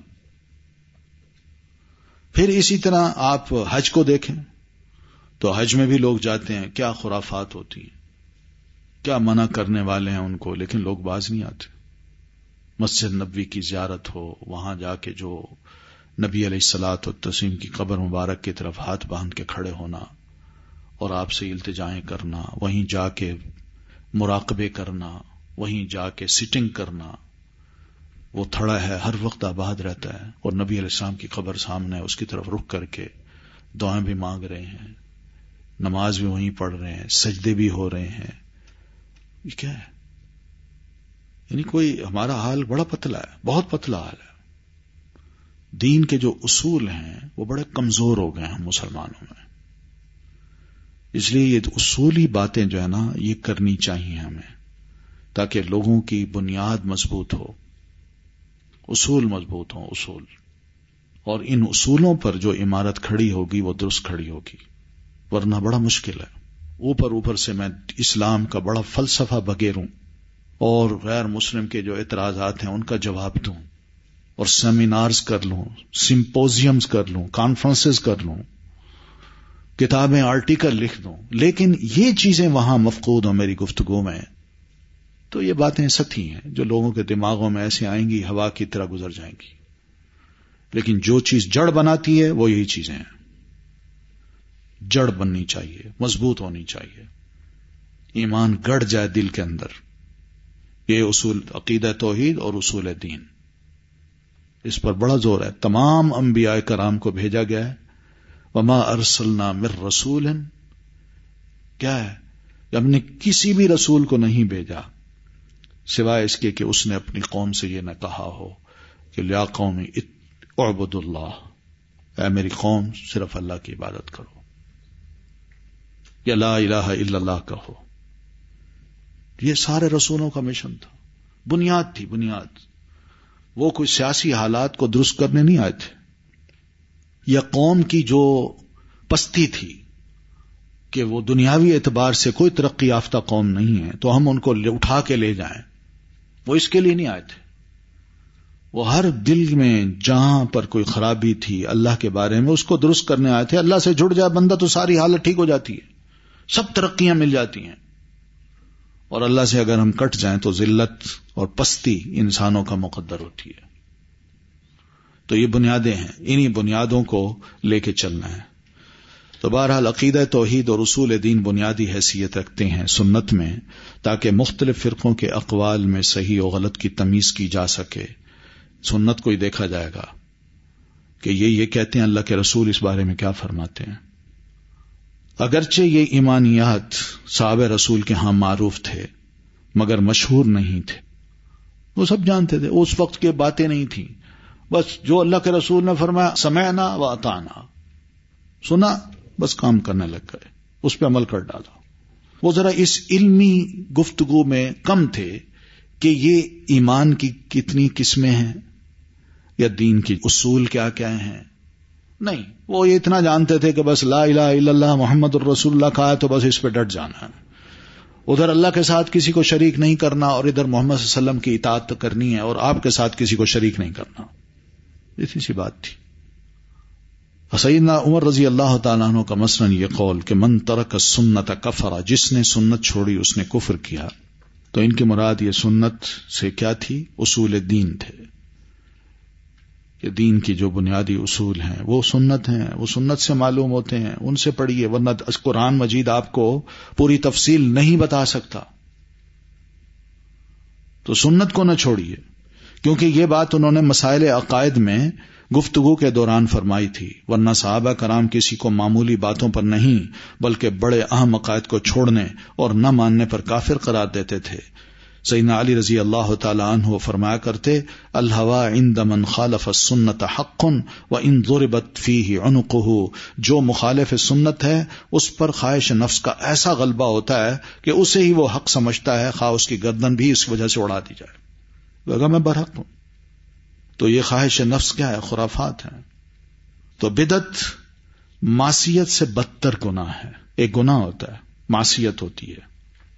پھر اسی طرح آپ حج کو دیکھیں تو حج میں بھی لوگ جاتے ہیں، کیا خرافات ہوتی ہیں، کیا منع کرنے والے ہیں ان کو، لیکن لوگ باز نہیں آتے. مسجد نبوی کی زیارت ہو، وہاں جا کے جو نبی علیہ الصلوۃ والتسلیم کی قبر مبارک کی طرف ہاتھ باندھ کے کھڑے ہونا اور آپ سے التجائیں کرنا، وہیں جا کے مراقبے کرنا، وہیں جا کے سٹنگ کرنا، وہ تھڑا ہے ہر وقت آباد رہتا ہے، اور نبی علیہ السلام کی قبر سامنے ہے، اس کی طرف رخ کر کے دعائیں بھی مانگ رہے ہیں، نماز بھی وہیں پڑھ رہے ہیں، سجدے بھی ہو رہے ہیں. یہ کیا ہے؟ یعنی کوئی ہمارا حال بڑا پتلا ہے، بہت پتلا حال ہے. دین کے جو اصول ہیں وہ بڑے کمزور ہو گئے ہیں ہم مسلمانوں میں. اس لیے یہ اصولی باتیں جو ہے نا یہ کرنی چاہیے ہمیں، تاکہ لوگوں کی بنیاد مضبوط ہو، اصول مضبوط ہوں، اصول. اور ان اصولوں پر جو عمارت کھڑی ہوگی وہ درست کھڑی ہوگی، ورنہ بڑا مشکل ہے. اوپر اوپر سے میں اسلام کا بڑا فلسفہ بگیروں اور غیر مسلم کے جو اعتراضات ہیں ان کا جواب دوں، اور سیمینارز کر لوں، سمپوزیمز کر لوں، کانفرنسز کر لوں، کتابیں آرٹیکل لکھ دوں، لیکن یہ چیزیں وہاں مفقود ہوں میری گفتگو میں، تو یہ باتیں سطحی ہیں جو لوگوں کے دماغوں میں ایسے آئیں گی، ہوا کی طرح گزر جائیں گی. لیکن جو چیز جڑ بناتی ہے وہ یہی چیزیں ہیں. جڑ بننی چاہیے، مضبوط ہونی چاہیے، ایمان گڑ جائے دل کے اندر. یہ اصول عقیدہ توحید اور اصول دین، اس پر بڑا زور ہے. تمام انبیاء کرام کو بھیجا گیا ہے. وما ارسلنا من رسول، کیا ہے؟ ہم نے کسی بھی رسول کو نہیں بھیجا سوائے اس کے کہ اس نے اپنی قوم سے یہ نہ کہا ہو کہ یا قوم اعبدوا اللہ، اے میری قوم صرف اللہ کی عبادت کرو، یا لا الہ الا اللہ کہو. یہ سارے رسولوں کا مشن تھا، بنیاد تھی، بنیاد. وہ کوئی سیاسی حالات کو درست کرنے نہیں آئے تھے. یا قوم کی جو پستی تھی کہ وہ دنیاوی اعتبار سے کوئی ترقی یافتہ قوم نہیں ہے تو ہم ان کو اٹھا کے لے جائیں، وہ اس کے لیے نہیں آئے تھے. وہ ہر دل میں جہاں پر کوئی خرابی تھی اللہ کے بارے میں اس کو درست کرنے آئے تھے. اللہ سے جڑ جائے بندہ تو ساری حالت ٹھیک ہو جاتی ہے، سب ترقیاں مل جاتی ہیں. اور اللہ سے اگر ہم کٹ جائیں تو ذلت اور پستی انسانوں کا مقدر ہوتی ہے. تو یہ بنیادیں ہیں، انہی بنیادوں کو لے کے چلنا ہے. تو بہرحال عقیدہ توحید اور اصول دین بنیادی حیثیت رکھتے ہیں سنت میں، تاکہ مختلف فرقوں کے اقوال میں صحیح و غلط کی تمیز کی جا سکے. سنت کو ہی دیکھا جائے گا کہ یہ یہ کہتے ہیں، اللہ کے رسول اس بارے میں کیا فرماتے ہیں. اگرچہ یہ ایمانیات صحابہ رسول کے ہاں معروف تھے مگر مشہور نہیں تھے. وہ سب جانتے تھے، اس وقت کے باتیں نہیں تھیں. بس جو اللہ کے رسول نے فرمایا سمعنا و اطعنا، سنا بس کام کرنے لگ گئے، اس پہ عمل کر ڈالا. وہ ذرا اس علمی گفتگو میں کم تھے کہ یہ ایمان کی کتنی قسمیں ہیں یا دین کی اصول کیا کیا ہیں. نہیں، وہ یہ اتنا جانتے تھے کہ بس لا الہ الا اللہ محمد الرسول اللہ کہا ہے تو بس اس پہ ڈٹ جانا ہے. ادھر اللہ کے ساتھ کسی کو شریک نہیں کرنا اور ادھر محمد صلی اللہ علیہ وسلم کی اطاعت کرنی ہے اور آپ کے ساتھ کسی کو شریک نہیں کرنا. اتنی سی بات تھی. سیدنا عمر رضی اللہ تعالیٰ عنہ کا مثلاً یہ قول کہ من ترک السنت کفر، جس نے سنت چھوڑی اس نے کفر کیا. تو ان کی مراد یہ سنت سے کیا تھی؟ اصول دین تھے. کہ دین کی جو بنیادی اصول ہیں وہ سنت ہیں، وہ سنت سے معلوم ہوتے ہیں، ان سے پڑھیے، ورنہ قرآن مجید آپ کو پوری تفصیل نہیں بتا سکتا. تو سنت کو نہ چھوڑیے، کیونکہ یہ بات انہوں نے مسائل عقائد میں گفتگو کے دوران فرمائی تھی. ورنہ صحابہ کرام کسی کو معمولی باتوں پر نہیں بلکہ بڑے اہم عقائد کو چھوڑنے اور نہ ماننے پر کافر قرار دیتے تھے. سیدنا علی رضی اللہ تعالی عنہ فرمایا کرتے، الہوا عند من خالف السنت حق وان ضربت فیہ عنقہ، جو مخالف سنت ہے اس پر خواہش نفس کا ایسا غلبہ ہوتا ہے کہ اسے ہی وہ حق سمجھتا ہے، خواہ اس کی گردن بھی اس وجہ سے اڑا دی جائے، لگا میں برحق ہوں. تو یہ خواہش نفس کیا ہے؟ خرافات ہیں. تو بدعت معصیت سے بدتر گناہ ہے. ایک گناہ ہوتا ہے، معصیت ہوتی ہے.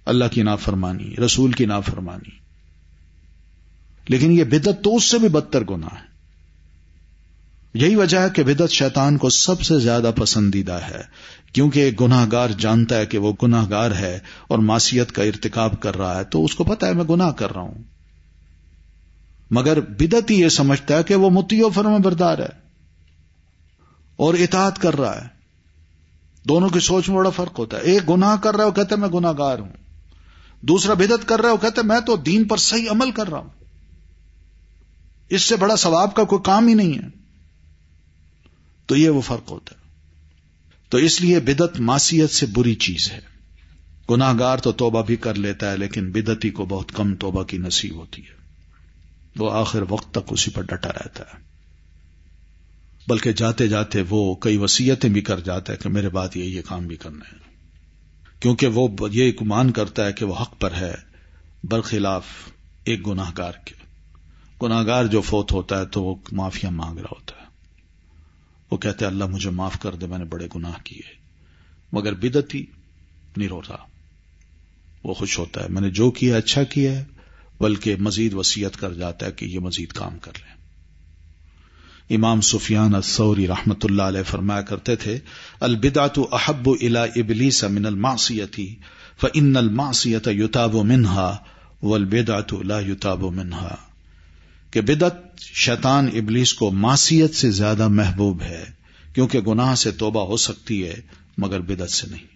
اللہ کی نافرمانی، رسول کی نافرمانی. لیکن یہ بدعت تو اس سے بھی بدتر گناہ ہے. یہی وجہ ہے کہ بدعت شیطان کو سب سے زیادہ پسندیدہ ہے، کیونکہ گناہ گار جانتا ہے کہ وہ گناہ گار ہے اور معصیت کا ارتکاب کر رہا ہے، تو اس کو پتا ہے میں گناہ کر رہا ہوں. مگر بدعتی یہ سمجھتا ہے کہ وہ مطیع و فرما بردار ہے اور اطاعت کر رہا ہے. دونوں کی سوچ میں بڑا فرق ہوتا ہے. ایک گناہ کر رہا ہے وہ کہتا ہے میں گناہ گار ہوں، دوسرا بدعت کر رہا ہے وہ کہتا ہے میں تو دین پر صحیح عمل کر رہا ہوں، اس سے بڑا ثواب کا کوئی کام ہی نہیں ہے. تو یہ وہ فرق ہوتا ہے. تو اس لیے بدعت معصیت سے بری چیز ہے. گناہ گار تو توبہ بھی کر لیتا ہے، لیکن بدعتی کو بہت کم توبہ کی نصیب ہوتی ہے. وہ آخر وقت تک اسی پر ڈٹا رہتا ہے، بلکہ جاتے جاتے وہ کئی وصیتیں بھی کر جاتا ہے کہ میرے بعد یہ یہ کام بھی کرنا ہے، کیونکہ وہ یہ گمان کرتا ہے کہ وہ حق پر ہے برخلاف ایک گناہ گار کے. گناہ گار جو فوت ہوتا ہے تو وہ معافیا مانگ رہا ہوتا ہے، وہ کہتے ہیں اللہ مجھے معاف کر دے، میں نے بڑے گناہ کیے. مگر بدعتی نہیں رو رہا، وہ خوش ہوتا ہے میں نے جو کیا اچھا کیا ہے، بلکہ مزید وصیت کر جاتا ہے کہ یہ مزید کام کر لیں. امام سفیان الثوری رحمۃ اللہ علیہ فرمایا کرتے تھے البدعۃ احب الی ابلیس من المعصیۃ فان المعصیۃ یتاب منها والبدعۃ لا یتاب منها، کہ بدعت شیطان ابلیس کو معصیت سے زیادہ محبوب ہے، کیونکہ گناہ سے توبہ ہو سکتی ہے مگر بدعت سے نہیں.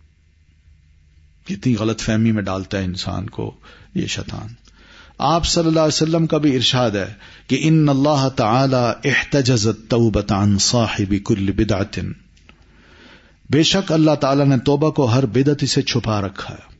کتنی غلط فہمی میں ڈالتا ہے انسان کو یہ شیطان. آپ صلی اللہ علیہ وسلم کا بھی ارشاد ہے کہ ان اللہ تعالی احتجز التوبۃ عن صاحب کل بدعۃ، بے شک اللہ تعالی نے توبہ کو ہر بدعتی سے چھپا رکھا ہے.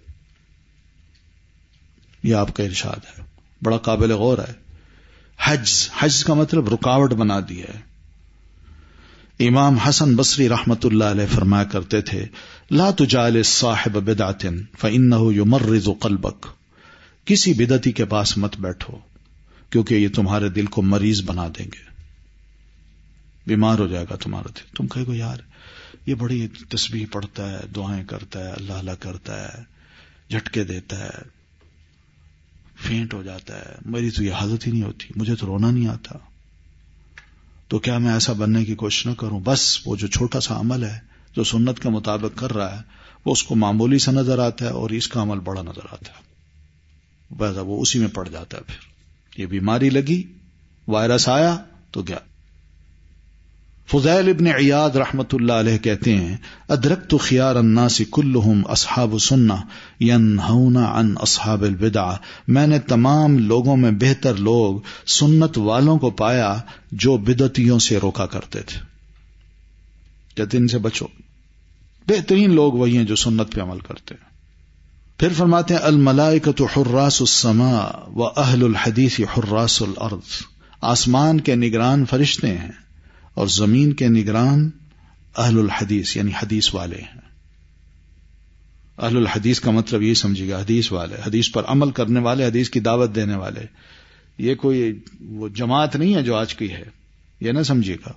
یہ آپ کا ارشاد ہے، بڑا قابل غور ہے. حج حج کا مطلب رکاوٹ بنا دیا ہے. امام حسن بصری رحمت اللہ علیہ فرمایا کرتے تھے لا تجالس صاحب بدعۃ فانه یمرض قلبک، کسی بدعتی کے پاس مت بیٹھو کیونکہ یہ تمہارے دل کو مریض بنا دیں گے، بیمار ہو جائے گا تمہارا دل. تم کہے گو یار یہ بڑی تسبیح پڑھتا ہے، دعائیں کرتا ہے، اللہ اللہ کرتا ہے، جھٹکے دیتا ہے، فینٹ ہو جاتا ہے، میری تو یہ حالت ہی نہیں ہوتی، مجھے تو رونا نہیں آتا، تو کیا میں ایسا بننے کی کوشش نہ کروں؟ بس وہ جو چھوٹا سا عمل ہے جو سنت کے مطابق کر رہا ہے وہ اس کو معمولی سا نظر آتا ہے اور اس کا عمل بڑا نظر آتا ہے، بس وہ اسی میں پڑ جاتا ہے. پھر یہ بیماری لگی، وائرس آیا تو گیا. فضیل ابن عیاض رحمت اللہ علیہ کہتے ہیں ادرکت خیار الناس کلہم اصحاب سنہ ینہون عن اصحاب البدع، میں نے تمام لوگوں میں بہتر لوگ سنت والوں کو پایا جو بدعتیوں سے روکا کرتے تھے، کہتے ان سے بچو. بہترین لوگ وہی ہیں جو سنت پہ عمل کرتے ہیں. پھر فرماتے ہیں الملائکۃ حراس السماء واہل الحدیث حراس الارض، آسمان کے نگران فرشتے ہیں اور زمین کے نگران اہل الحدیث یعنی حدیث والے ہیں. اہل الحدیث کا مطلب یہ سمجھے گا حدیث والے، حدیث پر عمل کرنے والے، حدیث کی دعوت دینے والے. یہ کوئی وہ جماعت نہیں ہے جو آج کی ہے، یہ نہ سمجھے گا.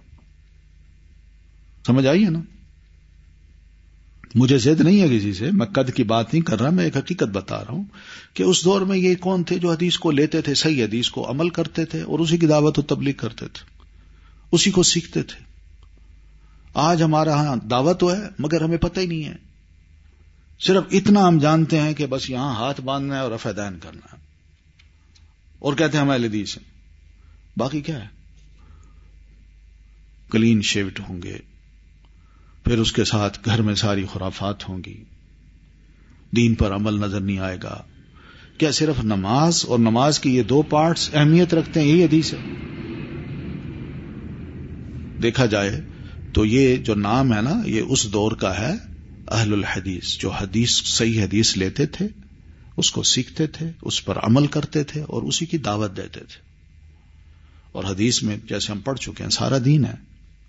سمجھ آئی ہے نا؟ مجھے ضد نہیں ہے کسی سے، میں قد کی بات نہیں کر رہا، میں ایک حقیقت بتا رہا ہوں کہ اس دور میں یہ کون تھے جو حدیث کو لیتے تھے، صحیح حدیث کو عمل کرتے تھے اور اسی کی دعوت و تبلیغ کرتے تھے، اسی کو سیکھتے تھے. آج ہمارا ہاں دعوت تو ہے مگر ہمیں پتہ ہی نہیں ہے، صرف اتنا ہم جانتے ہیں کہ بس یہاں ہاتھ باندھنا ہے اور رفع دین کرنا ہے اور کہتے ہیں ہم اہل حدیث ہیں. باقی کیا ہے؟ کلین شیوڈ ہوں گے، پھر اس کے ساتھ گھر میں ساری خرافات ہوں گی، دین پر عمل نظر نہیں آئے گا. کیا صرف نماز اور نماز کی یہ دو پارٹس اہمیت رکھتے ہیں؟ یہی حدیث ہے. دیکھا جائے تو یہ جو نام ہے نا یہ اس دور کا ہے اہل الحدیث، جو حدیث صحیح حدیث لیتے تھے، اس کو سیکھتے تھے، اس پر عمل کرتے تھے اور اسی کی دعوت دیتے تھے. اور حدیث میں جیسے ہم پڑھ چکے ہیں سارا دین ہے.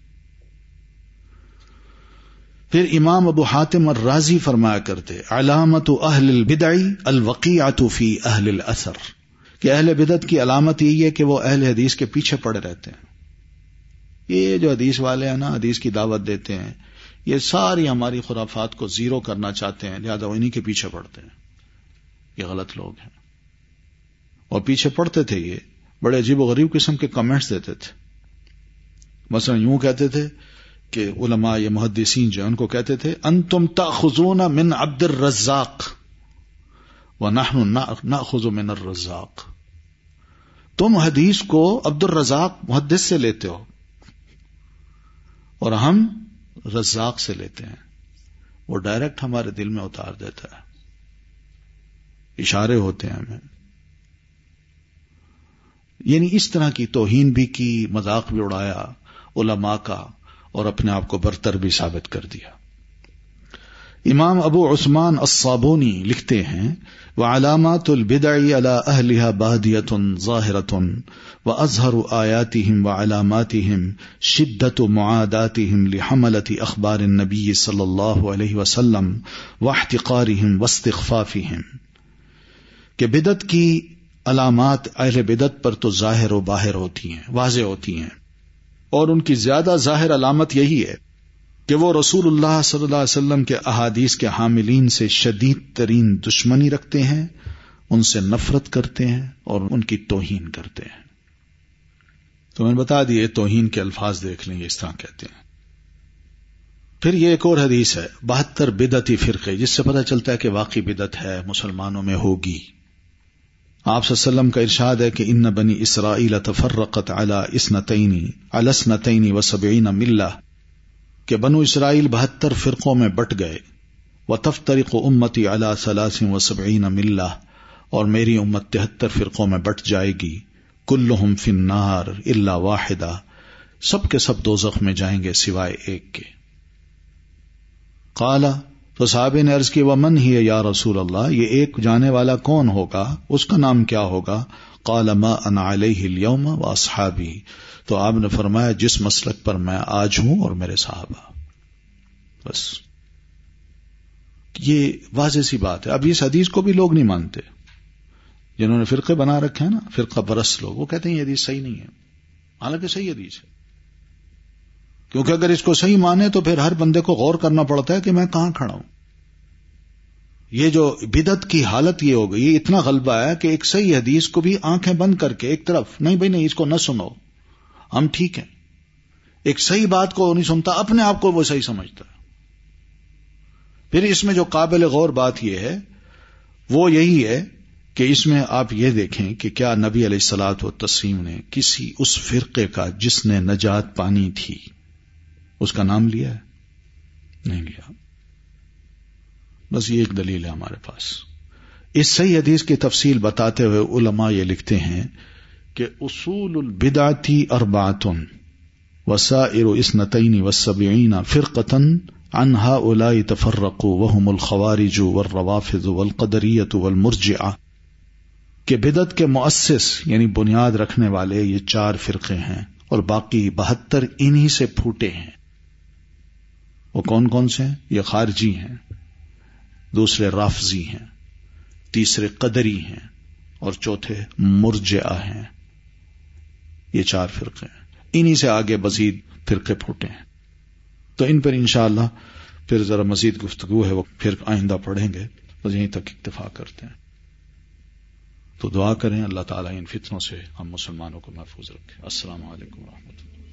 پھر امام ابو حاتم الرازی فرمایا کرتے علامت اہل البدع الوقیعۃ فی اہل الاثر، کہ اہل بدعت کی علامت یہی ہے کہ وہ اہل حدیث کے پیچھے پڑے رہتے ہیں. یہ جو حدیث والے ہیں نا، حدیث کی دعوت دیتے ہیں، یہ ساری ہماری خرافات کو زیرو کرنا چاہتے ہیں، لہذا وہ انہی کے پیچھے پڑتے ہیں. یہ غلط لوگ ہیں. اور پیچھے پڑتے تھے یہ بڑے عجیب و غریب قسم کے کمنٹس دیتے تھے. مثلا یوں کہتے تھے کہ علماء یہ محدثین جو ان کو کہتے تھے انتم تاخذون من عبد الرزاق ونحن ناخذ من الرزاق. تم حدیث کو عبد الرزاق محدث سے لیتے ہو اور ہم رزاق سے لیتے ہیں. وہ ڈائریکٹ ہمارے دل میں اتار دیتا ہے, اشارے ہوتے ہیں ہمیں. یعنی اس طرح کی توہین بھی کی, مذاق بھی اڑایا علماء کا, اور اپنے آپ کو برتر بھی ثابت کر دیا. امام ابو عثمان الصابونی لکھتے ہیں وعلامات البدع على اهلها بادية ظاهرة واظهر آياتهم وعلاماتهم شدة معاداتهم لحملة اخبار النبي صلى الله عليه وسلم واحتقارهم واستخفافهم. کہ بدعت کی علامات اہل بدعت پر تو ظاہر و باہر ہوتی ہیں, واضح ہوتی ہیں, اور ان کی زیادہ ظاہر علامت یہی ہے کہ وہ رسول اللہ صلی اللہ علیہ وسلم کے احادیث کے حاملین سے شدید ترین دشمنی رکھتے ہیں, ان سے نفرت کرتے ہیں اور ان کی توہین کرتے ہیں. تو میں نے بتا دیے توہین کے الفاظ دیکھ لیں, یہ اس طرح کہتے ہیں. پھر یہ ایک اور حدیث ہے بہتر بدعتی فرقے, جس سے پتہ چلتا ہے کہ واقعی بدعت ہے, مسلمانوں میں ہوگی. آپ صلی اللہ علیہ وسلم کا ارشاد ہے کہ ان بنی اسرائیل تفرقت علی اثنتین علی اثنتین وسبعین ملہ, کہ بنو اسرائیل بہتر فرقوں میں بٹ گئے. وتفترق امتی علی ثلاث وسبعین ملہ, اور میری امت تہتر فرقوں میں بٹ جائے گی. کلہم فی النار الا واحدہ, سب کے سب دوزخ میں جائیں گے سوائے ایک کے. قال, تو صحابہ نے عرض کی ومن ہی یا رسول اللہ, یہ ایک جانے والا کون ہوگا, اس کا نام کیا ہوگا؟ قال ما انا علیہ اليوم واصحابی, تو آپ نے فرمایا جس مسلک پر میں آج ہوں اور میرے صحابہ. بس یہ واضح سی بات ہے. اب اس حدیث کو بھی لوگ نہیں مانتے, جنہوں نے فرقے بنا رکھے ہیں نا, فرقہ برس لوگ, وہ کہتے ہیں یہ حدیث صحیح نہیں ہے, حالانکہ صحیح حدیث ہے. کیونکہ اگر اس کو صحیح مانے تو پھر ہر بندے کو غور کرنا پڑتا ہے کہ میں کہاں کھڑا ہوں. یہ جو بدعت کی حالت یہ ہو گئی, یہ اتنا غلبہ ہے کہ ایک صحیح حدیث کو بھی آنکھیں بند کر کے ایک طرف, نہیں بھائی نہیں, اس کو نہ سنو, ہم ٹھیک ہیں. ایک صحیح بات کو نہیں سنتا, اپنے آپ کو وہ صحیح سمجھتا ہے. پھر اس میں جو قابل غور بات یہ ہے وہ یہی ہے کہ اس میں آپ یہ دیکھیں کہ کیا نبی علیہ الصلوۃ والتسلیم نے کسی اس فرقے کا جس نے نجات پانی تھی اس کا نام لیا ہے؟ نہیں لیا. بس یہ ایک دلیل ہے ہمارے پاس. اس صحیح حدیث کی تفصیل بتاتے ہوئے علماء یہ لکھتے ہیں کہ اصول البدعۃ اربعۃ وسائر اثنتین والسبعین فرقۃ عن هؤلاء تفرقوا وهم الخوارج والروافض والقدریۃ والمرجئہ, کہ بدعت کے مؤسس یعنی بنیاد رکھنے والے یہ چار فرقے ہیں اور باقی بہتر انہی سے پھوٹے ہیں. وہ کون کون سے ہیں؟ یہ خارجی ہیں, دوسرے رافضی ہیں, تیسرے قدری ہیں, اور چوتھے مرجئہ ہیں. یہ چار فرقے ہیں, انہی سے آگے مزید فرقے پھوٹے ہیں. تو ان پر انشاءاللہ پھر ذرا مزید گفتگو ہے, وہ پھر آئندہ پڑھیں گے. بس یہیں تک اکتفا کرتے ہیں. تو دعا کریں اللہ تعالیٰ ان فتنوں سے ہم مسلمانوں کو محفوظ رکھے. السلام علیکم ورحمۃ اللہ.